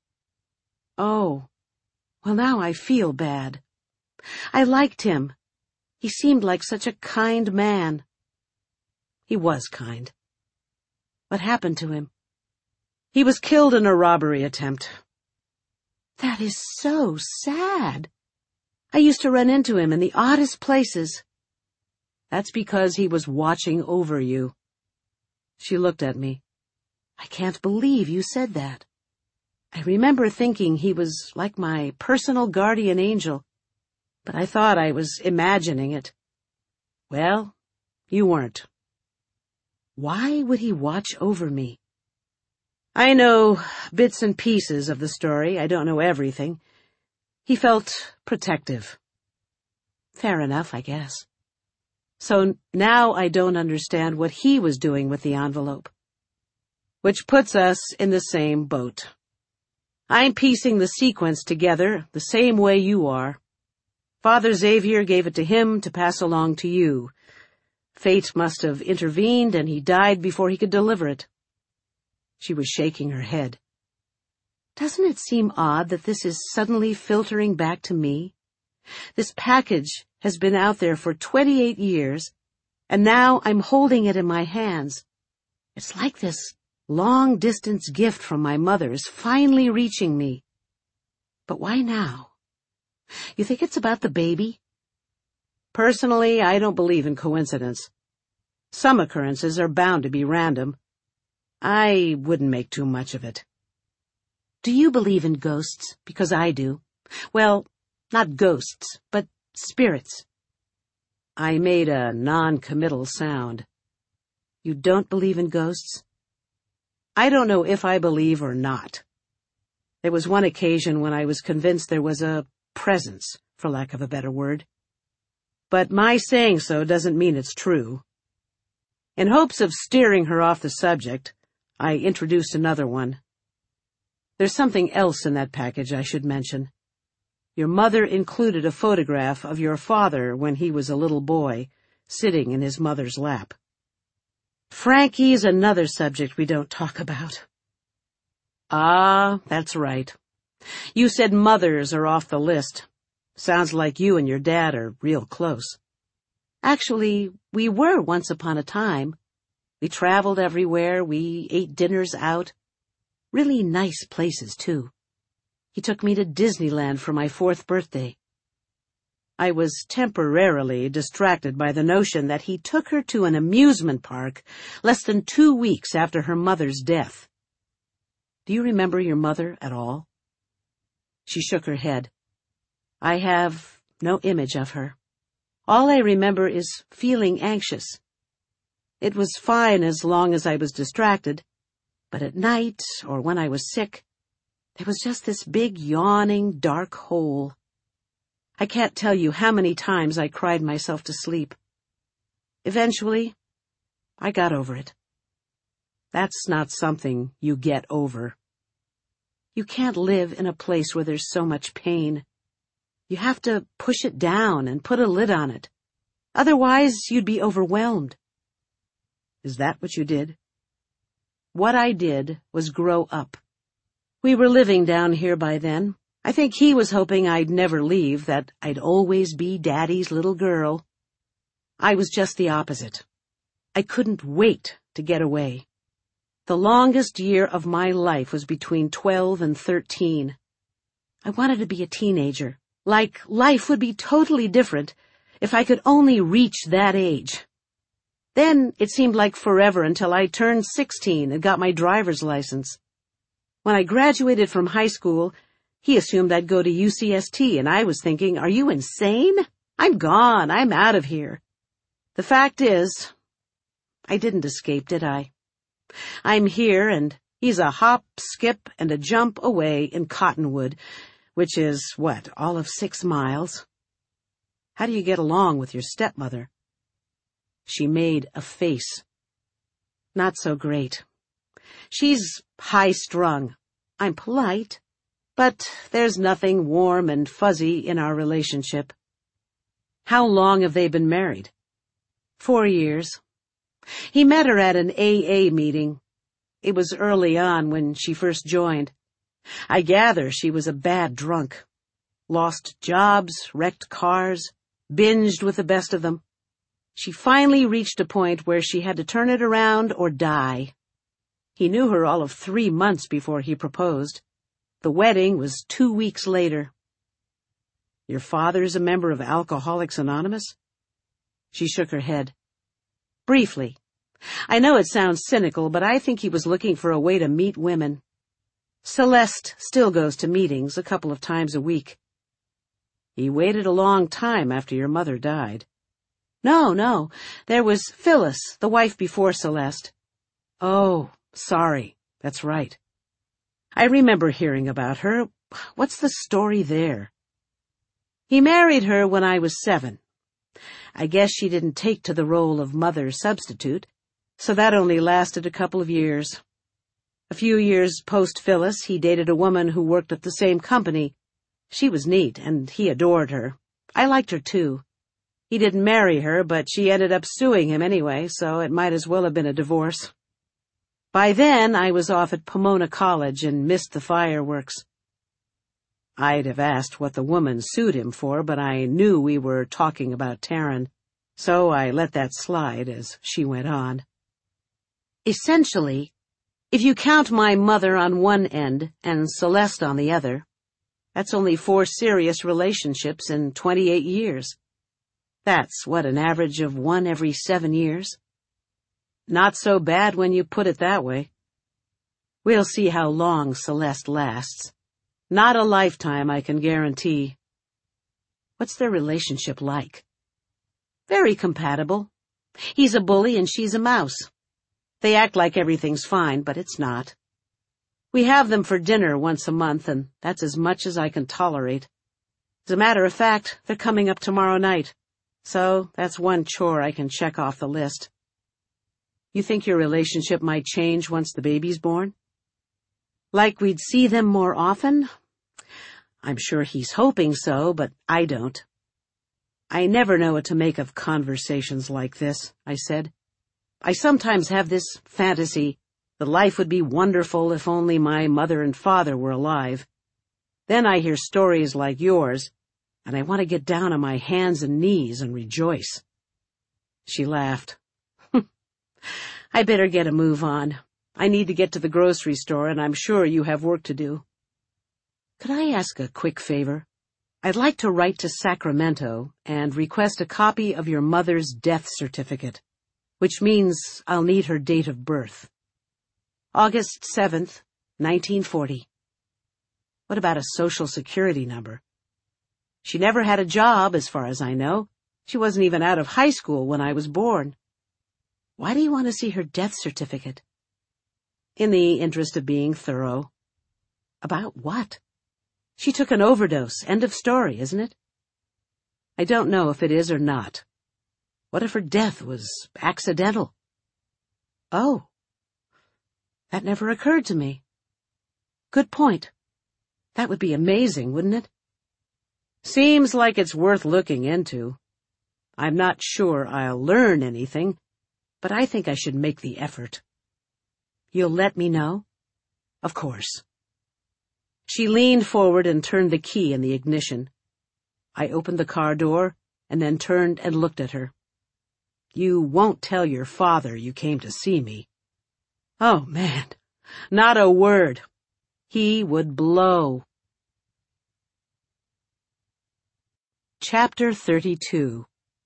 Oh, well now I feel bad. I liked him. He seemed like such a kind man. He was kind. What happened to him? He was killed in a robbery attempt. That is so sad. I used to run into him in the oddest places. That's because he was watching over you. She looked at me. I can't believe you said that. I remember thinking he was like my personal guardian angel, but I thought I was imagining it. Well, you weren't. Why would he watch over me? I know bits and pieces of the story. I don't know everything. He felt protective. Fair enough, I guess. So now I don't understand what he was doing with the envelope. Which puts us in the same boat. I'm piecing the sequence together the same way you are. Father Xavier gave it to him to pass along to you. Fate must have intervened, and he died before he could deliver it. She was shaking her head. Doesn't it seem odd that this is suddenly filtering back to me? This package has been out there for twenty-eight years, and now I'm holding it in my hands. It's like this long-distance gift from my mother is finally reaching me. But why now? You think it's about the baby? Personally, I don't believe in coincidence. Some occurrences are bound to be random. I wouldn't make too much of it. Do you believe in ghosts? Because I do. Well, not ghosts, but spirits. I made a non-committal sound. You don't believe in ghosts? I don't know if I believe or not. There was one occasion when I was convinced there was a presence, for lack of a better word. But my saying so doesn't mean it's true. In hopes of steering her off the subject, I introduced another one. There's something else in that package I should mention. Your mother included a photograph of your father when he was a little boy, sitting in his mother's lap. Frankie's another subject we don't talk about. Ah, that's right. You said mothers are off the list. Sounds like you and your dad are real close. Actually, we were once upon a time. We traveled everywhere, we ate dinners out. Really nice places, too. He took me to Disneyland for my fourth birthday. I was temporarily distracted by the notion that he took her to an amusement park less than two weeks after her mother's death. Do you remember your mother at all? She shook her head. I have no image of her. All I remember is feeling anxious. It was fine as long as I was distracted, but at night, or when I was sick, there was just this big, yawning, dark hole. I can't tell you how many times I cried myself to sleep. Eventually, I got over it. That's not something you get over. You can't live in a place where there's so much pain. You have to push it down and put a lid on it. Otherwise, you'd be overwhelmed. Is that what you did? What I did was grow up. We were living down here by then. I think he was hoping I'd never leave, that I'd always be Daddy's little girl. I was just the opposite. I couldn't wait to get away. The longest year of my life was between twelve and thirteen. I wanted to be a teenager. Like life would be totally different if I could only reach that age. Then it seemed like forever until I turned sixteen and got my driver's license. When I graduated from high school, he assumed I'd go to U C S T, and I was thinking, are you insane? I'm gone. I'm out of here. The fact is, I didn't escape, did I? I'm here, and he's a hop, skip, and a jump away in Cottonwood, which is, what, all of six miles? How do you get along with your stepmother? She made a face. Not so great. She's high-strung. I'm polite, but there's nothing warm and fuzzy in our relationship. How long have they been married? Four years. He met her at an A A meeting. It was early on when she first joined. I gather she was a bad drunk. Lost jobs, wrecked cars, binged with the best of them. She finally reached a point where she had to turn it around or die. He knew her all of three months before he proposed. The wedding was two weeks later. Your father's a member of Alcoholics Anonymous? She shook her head. Briefly. I know it sounds cynical, but I think he was looking for a way to meet women. Celeste still goes to meetings a couple of times a week. He waited a long time after your mother died. No, no. There was Phyllis, the wife before Celeste. Oh, sorry. That's right. I remember hearing about her. What's the story there? He married her when I was seven. I guess she didn't take to the role of mother substitute, so that only lasted a couple of years. A few years post-Phyllis, he dated a woman who worked at the same company. She was neat, and he adored her. I liked her, too. He didn't marry her, but she ended up suing him anyway, so it might as well have been a divorce. By then, I was off at Pomona College and missed the fireworks. I'd have asked what the woman sued him for, but I knew we were talking about Taryn, so I let that slide as she went on. Essentially, if you count my mother on one end and Celeste on the other, that's only four serious relationships in twenty-eight years. That's, what, an average of one every seven years? Not so bad when you put it that way. We'll see how long Celeste lasts. Not a lifetime, I can guarantee. What's their relationship like? Very compatible. He's a bully and she's a mouse. They act like everything's fine, but it's not. We have them for dinner once a month, and that's as much as I can tolerate. As a matter of fact, they're coming up tomorrow night, so that's one chore I can check off the list. You think your relationship might change once the baby's born? Like we'd see them more often? I'm sure he's hoping so, but I don't. I never know what to make of conversations like this, I said. I sometimes have this fantasy that life would be wonderful if only my mother and father were alive. Then I hear stories like yours, and I want to get down on my hands and knees and rejoice. She laughed. I better get a move on. I need to get to the grocery store, and I'm sure you have work to do. Could I ask a quick favor? I'd like to write to Sacramento and request a copy of your mother's death certificate, which means I'll need her date of birth. August seventh, nineteen forty. What about a social security number? She never had a job, as far as I know. She wasn't even out of high school when I was born. Why do you want to see her death certificate? In the interest of being thorough. About what? She took an overdose. End of story, isn't it? I don't know if it is or not. What if her death was accidental? Oh, that never occurred to me. Good point. That would be amazing, wouldn't it? Seems like it's worth looking into. I'm not sure I'll learn anything, but I think I should make the effort. You'll let me know? Of course. She leaned forward and turned the key in the ignition. I opened the car door and then turned and looked at her. You won't tell your father you came to see me. Oh, man, not a word. He would blow. Chapter thirty-two.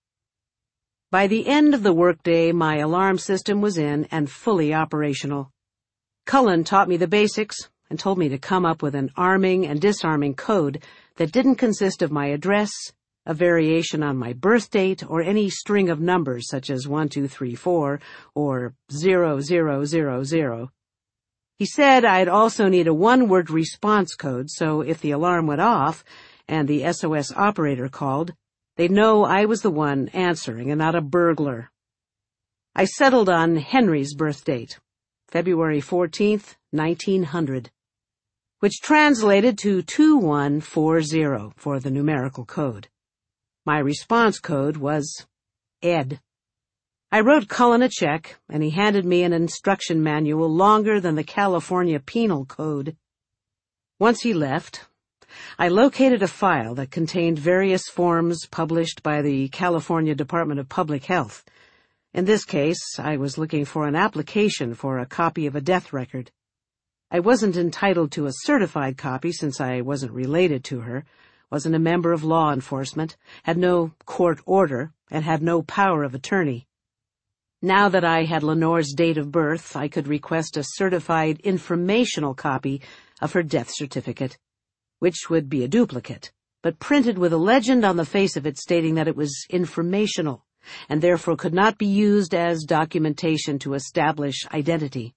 By the end of the workday, my alarm system was in and fully operational. Cullen taught me the basics and told me to come up with an arming and disarming code that didn't consist of my address, a variation on my birth date, or any string of numbers such as one two three four or zero zero zero zero. He said I'd also need a one-word response code, so if the alarm went off and the S O S operator called, they'd know I was the one answering and not a burglar. I settled on Henry's birth date, February fourteenth, nineteen hundred, which translated to two one four zero for the numerical code. My response code was Ed. I wrote Cullen a check, and he handed me an instruction manual longer than the California Penal Code. Once he left, I located a file that contained various forms published by the California Department of Public Health. In this case, I was looking for an application for a copy of a death record. I wasn't entitled to a certified copy since I wasn't related to her, wasn't a member of law enforcement, had no court order, and had no power of attorney. Now that I had Lenore's date of birth, I could request a certified informational copy of her death certificate, which would be a duplicate, but printed with a legend on the face of it stating that it was informational, and therefore could not be used as documentation to establish identity.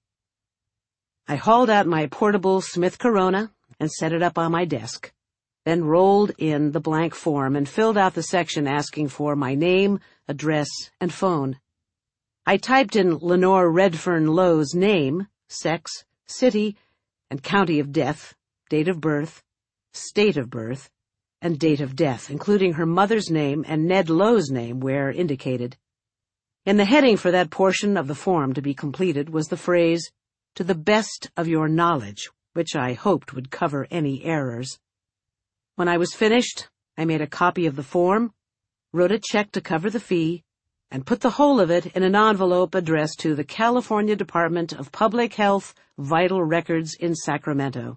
I hauled out my portable Smith Corona and set it up on my desk, then rolled in the blank form and filled out the section asking for my name, address, and phone. I typed in Lenore Redfern Lowe's name, sex, city, and county of death, date of birth, state of birth, and date of death, including her mother's name and Ned Lowe's name where indicated. In the heading for that portion of the form to be completed was the phrase, "To the best of your knowledge," which I hoped would cover any errors. When I was finished, I made a copy of the form, wrote a check to cover the fee, and put the whole of it in an envelope addressed to the California Department of Public Health Vital Records in Sacramento.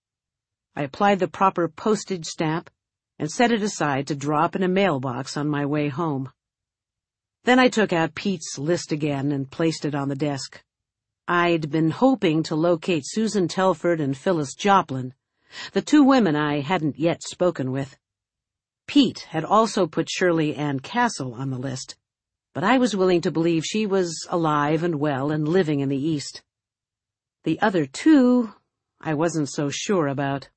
I applied the proper postage stamp and set it aside to drop in a mailbox on my way home. Then I took out Pete's list again and placed it on the desk. I'd been hoping to locate Susan Telford and Phyllis Joplin, the two women I hadn't yet spoken with. Pete had also put Shirley Ann Castle on the list, but I was willing to believe she was alive and well and living in the East. The other two, I wasn't so sure about.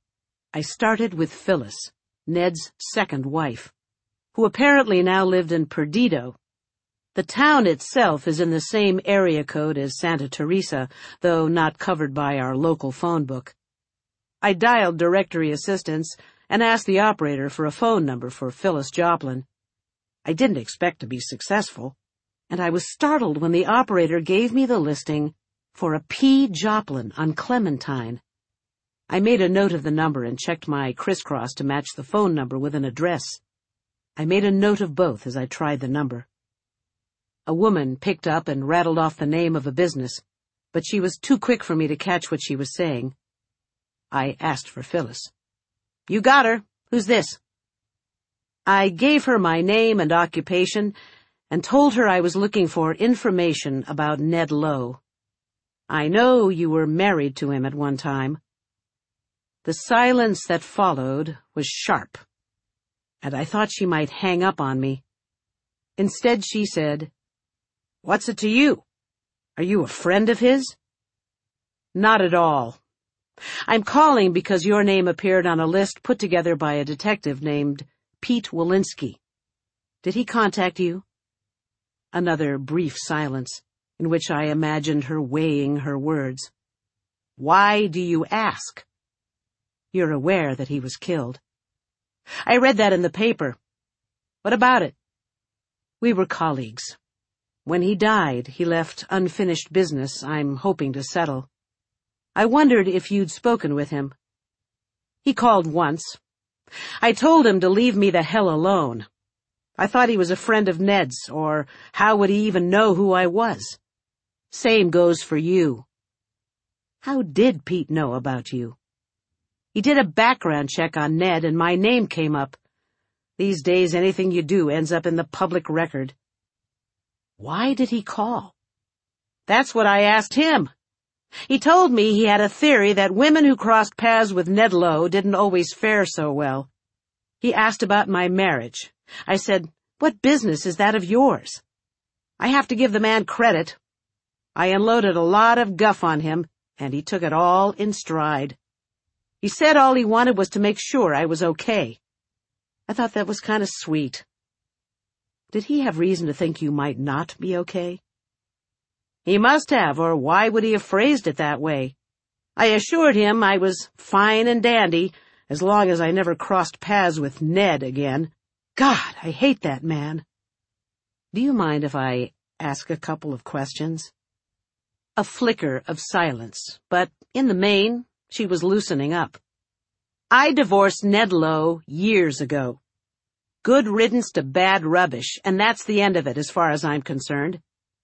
I started with Phyllis, Ned's second wife, who apparently now lived in Perdido. The town itself is in the same area code as Santa Teresa, though not covered by our local phone book. I dialed directory assistance and asked the operator for a phone number for Phyllis Joplin. I didn't expect to be successful, and I was startled when the operator gave me the listing for a P. Joplin on Clementine. I made a note of the number and checked my crisscross to match the phone number with an address. I made a note of both as I tried the number. A woman picked up and rattled off the name of a business, but she was too quick for me to catch what she was saying. I asked for Phyllis. "You got her. Who's this?" I gave her my name and occupation and told her I was looking for information about Ned Lowe. "I know you were married to him at one time." The silence that followed was sharp, and I thought she might hang up on me. Instead, she said, "What's it to you? Are you a friend of his?" "Not at all. I'm calling because your name appeared on a list put together by a detective named P. Pete Walensky. Did he contact you?" Another brief silence, in which I imagined her weighing her words. "Why do you ask?" "You're aware that he was killed." "I read that in the paper. What about it?" "We were colleagues. When he died, he left unfinished business I'm hoping to settle. I wondered if you'd spoken with him." "He called once. I told him to leave me the hell alone. I thought he was a friend of Ned's, or how would he even know who I was? Same goes for you." "How did Pete know about you?" "He did a background check on Ned and my name came up. These days anything you do ends up in the public record." "Why did he call?" "That's what I asked him. He told me he had a theory that women who crossed paths with Ned Lowe didn't always fare so well. He asked about my marriage. I said, 'What business is that of yours?' I have to give the man credit. I unloaded a lot of guff on him, and he took it all in stride. He said all he wanted was to make sure I was okay. I thought that was kind of sweet." "Did he have reason to think you might not be okay?" "He must have, or why would he have phrased it that way? I assured him I was fine and dandy, as long as I never crossed paths with Ned again. God, I hate that man." "Do you mind if I ask a couple of questions?" A flicker of silence, but in the main, she was loosening up. "I divorced Ned Lowe years ago. Good riddance to bad rubbish, and that's the end of it as far as I'm concerned."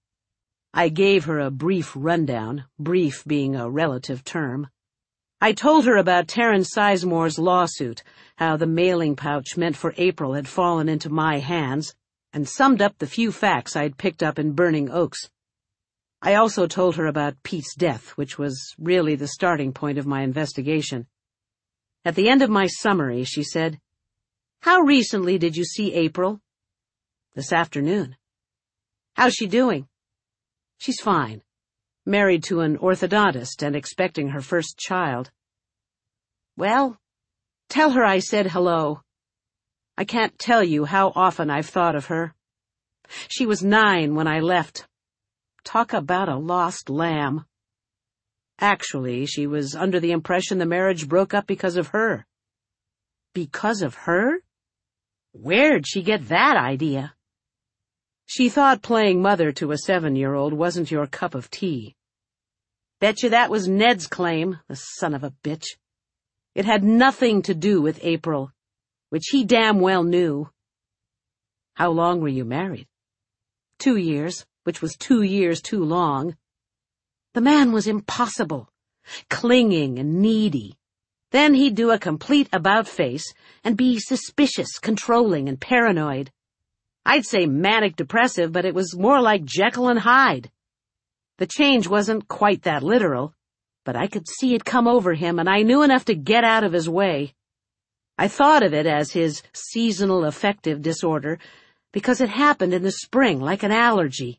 I gave her a brief rundown, brief being a relative term. I told her about Terence Sizemore's lawsuit, how the mailing pouch meant for April had fallen into my hands, and summed up the few facts I'd picked up in Burning Oaks. I also told her about Pete's death, which was really the starting point of my investigation. At the end of my summary, she said, "How recently did you see April?" "This afternoon." "How's she doing?" "She's fine. Married to an orthodontist and expecting her first child." "Well, tell her I said hello. I can't tell you how often I've thought of her. She was nine when I left. Talk about a lost lamb." Actually, she was under the impression the marriage broke up because of her. Because of her? Where'd she get that idea? She thought playing mother to a seven-year-old wasn't your cup of tea. "Bet you that was Ned's claim, the son of a bitch. It had nothing to do with April, which he damn well knew." "How long were you married?" Two years, which was two years too long. The man was impossible, clinging and needy. Then he'd do a complete about-face and be suspicious, controlling, and paranoid. I'd say manic-depressive, but it was more like Jekyll and Hyde. The change wasn't quite that literal, but I could see it come over him, and I knew enough to get out of his way. I thought of it as his seasonal affective disorder because it happened in the spring, like an allergy.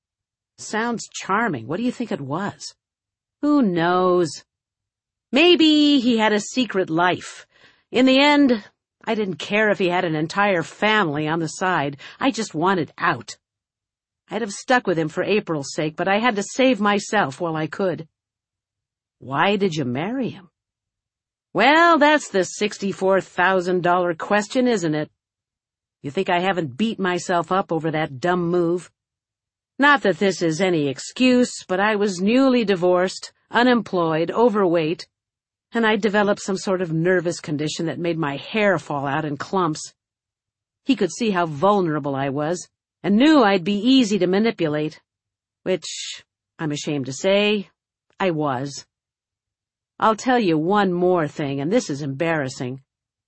Sounds charming. What do you think it was? Who knows? Maybe he had a secret life. In the end, I didn't care if he had an entire family on the side. I just wanted out. I'd have stuck with him for April's sake, but I had to save myself while I could. Why did you marry him? Well, that's the sixty-four thousand dollar question, isn't it? You think I haven't beat myself up over that dumb move? Not that this is any excuse, but I was newly divorced, unemployed, overweight, and I'd developed some sort of nervous condition that made my hair fall out in clumps. He could see how vulnerable I was, and knew I'd be easy to manipulate, which, I'm ashamed to say, I was. I'll tell you one more thing, and this is embarrassing.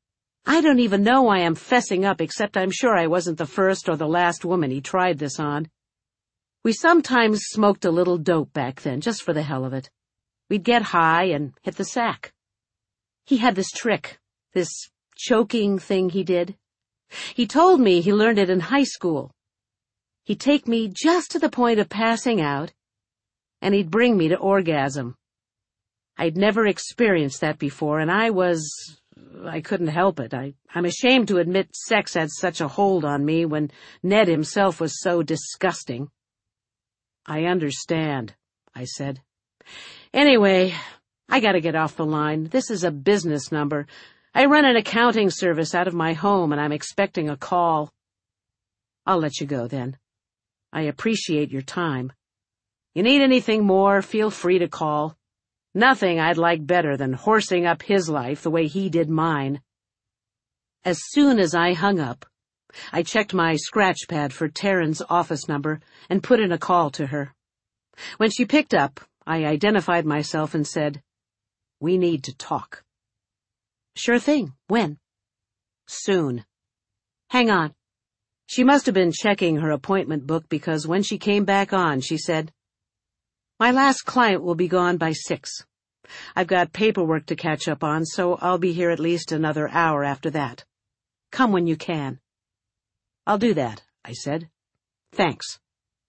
I don't even know why I'm fessing up, except I'm sure I wasn't the first or the last woman he tried this on. We sometimes smoked a little dope back then, just for the hell of it. We'd get high and hit the sack. He had this trick, this choking thing he did. He told me he learned it in high school. He'd take me just to the point of passing out, and he'd bring me to orgasm. I'd never experienced that before, and I was, I couldn't help it. I, I'm ashamed to admit sex had such a hold on me when Ned himself was so disgusting. I understand, I said. Anyway, I gotta get off the line. This is a business number. I run an accounting service out of my home, and I'm expecting a call. I'll let you go, then. I appreciate your time. You need anything more, feel free to call. Nothing I'd like better than horsing up his life the way he did mine. As soon as I hung up, I checked my scratch pad for Taryn's office number and put in a call to her. When she picked up, I identified myself and said, "We need to talk." "Sure thing. When?" "Soon." "Hang on." She must have been checking her appointment book because when she came back on, she said, "My last client will be gone by six. I've got paperwork to catch up on, so I'll be here at least another hour after that. Come when you can." "I'll do that," I said. "Thanks."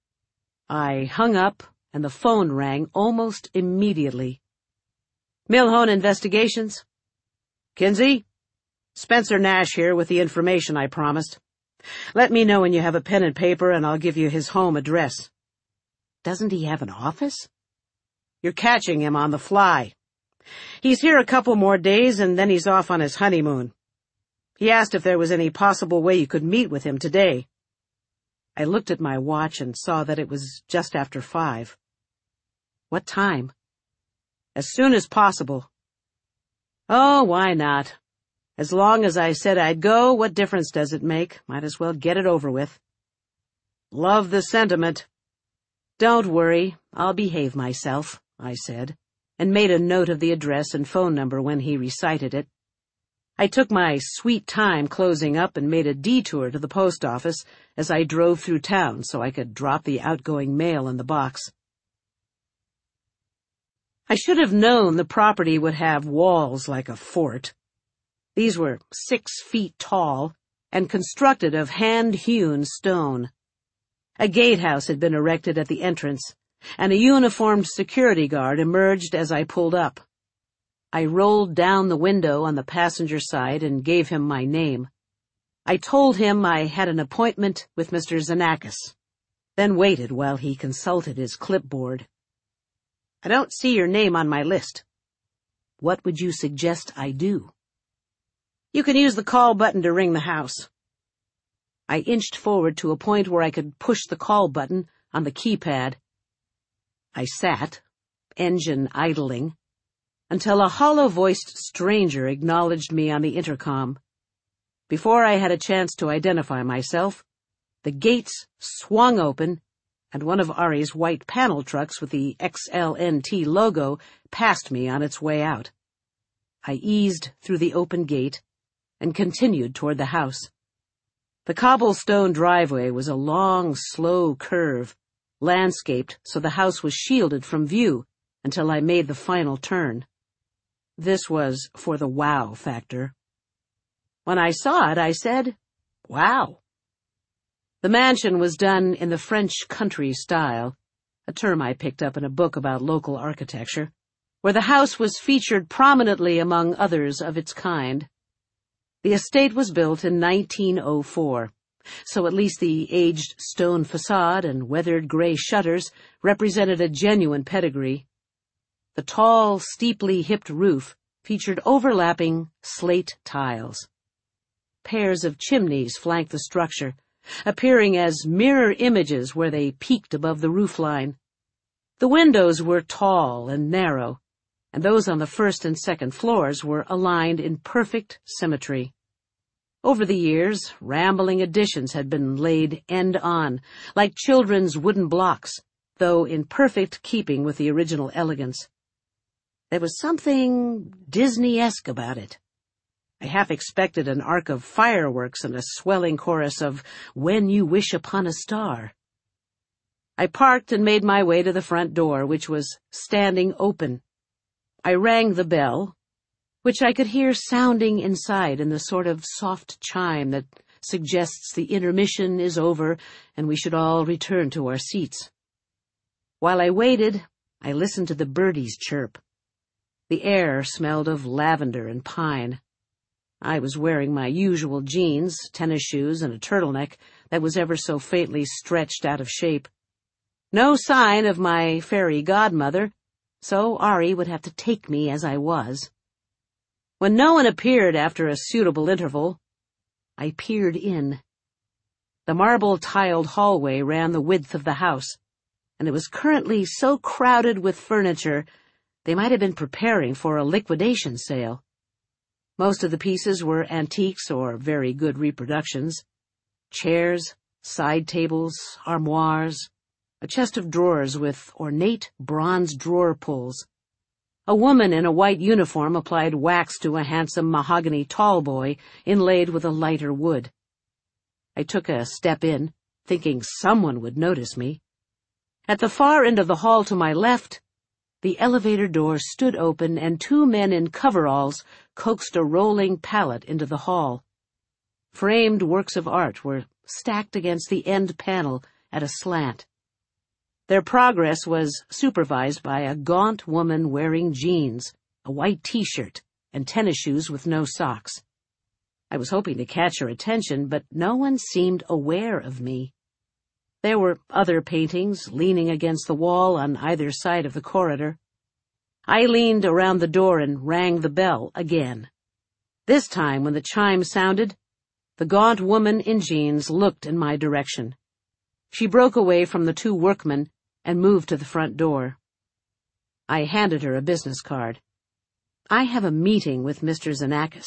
I hung up, and the phone rang almost immediately. "Milhone Investigations? Kinsey? Spencer Nash here with the information I promised. Let me know when you have a pen and paper, and I'll give you his home address." "Doesn't he have an office?" "You're catching him on the fly. He's here a couple more days, and then he's off on his honeymoon. He asked if there was any possible way you could meet with him today." I looked at my watch and saw that it was just after five. "What time?" "As soon as possible." "Oh, why not? As long as I said I'd go, what difference does it make? Might as well get it over with." "Love the sentiment." "Don't worry, I'll behave myself," I said, and made a note of the address and phone number when he recited it. I took my sweet time closing up and made a detour to the post office as I drove through town so I could drop the outgoing mail in the box. I should have known the property would have walls like a fort. These were six feet tall and constructed of hand-hewn stone. A gatehouse had been erected at the entrance, and a uniformed security guard emerged as I pulled up. I rolled down the window on the passenger side and gave him my name. I told him I had an appointment with Mister Xenakis, then waited while he consulted his clipboard. "I don't see your name on my list." "What would you suggest I do?" "You can use the call button to ring the house." I inched forward to a point where I could push the call button on the keypad. I sat, engine idling, until a hollow-voiced stranger acknowledged me on the intercom. Before I had a chance to identify myself, the gates swung open, and one of Ari's white panel trucks with the X L N T logo passed me on its way out. I eased through the open gate and continued toward the house. The cobblestone driveway was a long, slow curve, landscaped so the house was shielded from view until I made the final turn. This was for the wow factor. When I saw it, I said, "Wow." The mansion was done in the French country style, a term I picked up in a book about local architecture, where the house was featured prominently among others of its kind. The estate was built in nineteen oh four, so at least the aged stone facade and weathered gray shutters represented a genuine pedigree. The tall, steeply hipped roof featured overlapping slate tiles. Pairs of chimneys flanked the structure, appearing as mirror images where they peaked above the roofline. The windows were tall and narrow, and those on the first and second floors were aligned in perfect symmetry. Over the years, rambling additions had been laid end-on, like children's wooden blocks, though in perfect keeping with the original elegance. There was something Disney-esque about it. I half expected an arc of fireworks and a swelling chorus of "When You Wish Upon a Star." I parked and made my way to the front door, which was standing open. I rang the bell, which I could hear sounding inside in the sort of soft chime that suggests the intermission is over and we should all return to our seats. While I waited, I listened to the birdies chirp. The air smelled of lavender and pine. I was wearing my usual jeans, tennis shoes, and a turtleneck that was ever so faintly stretched out of shape. No sign of my fairy godmother, so Ari would have to take me as I was. When no one appeared after a suitable interval, I peered in. The marble-tiled hallway ran the width of the house, and it was currently so crowded with furniture they might have been preparing for a liquidation sale. Most of the pieces were antiques or very good reproductions. Chairs, side tables, armoires, a chest of drawers with ornate bronze drawer pulls. A woman in a white uniform applied wax to a handsome mahogany tallboy inlaid with a lighter wood. I took a step in, thinking someone would notice me. At the far end of the hall to my left, the elevator door stood open and two men in coveralls coaxed a rolling pallet into the hall. Framed works of art were stacked against the end panel at a slant. Their progress was supervised by a gaunt woman wearing jeans, a white t-shirt, and tennis shoes with no socks. I was hoping to catch her attention, but no one seemed aware of me. There were other paintings leaning against the wall on either side of the corridor. I leaned around the door and rang the bell again. This time, when the chime sounded, the gaunt woman in jeans looked in my direction. She broke away from the two workmen and moved to the front door. I handed her a business card. "I have a meeting with Mister Xenakis."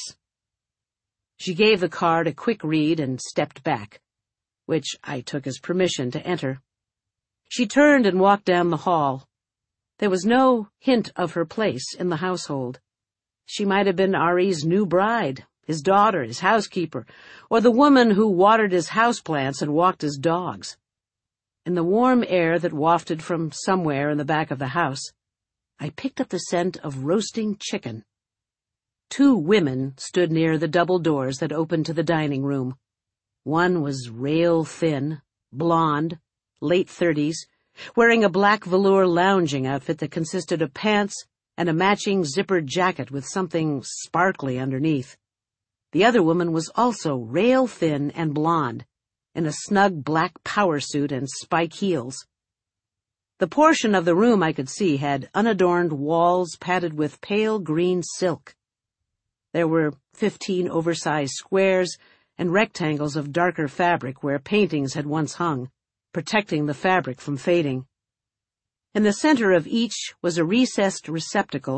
She gave the card a quick read and stepped back, which I took as permission to enter. She turned and walked down the hall. There was no hint of her place in the household. She might have been Ari's new bride, his daughter, his housekeeper, or the woman who watered his houseplants and walked his dogs. In the warm air that wafted from somewhere in the back of the house, I picked up the scent of roasting chicken. Two women stood near the double doors that opened to the dining room. One was rail-thin, blonde, late thirties, wearing a black velour lounging outfit that consisted of pants and a matching zippered jacket with something sparkly underneath. The other woman was also rail-thin and blonde, in a snug black power suit and spike heels. The portion of the room I could see had unadorned walls padded with pale green silk. There were fifteen oversized squares and rectangles of darker fabric where paintings had once hung, protecting the fabric from fading. In the center of each was a recessed receptacle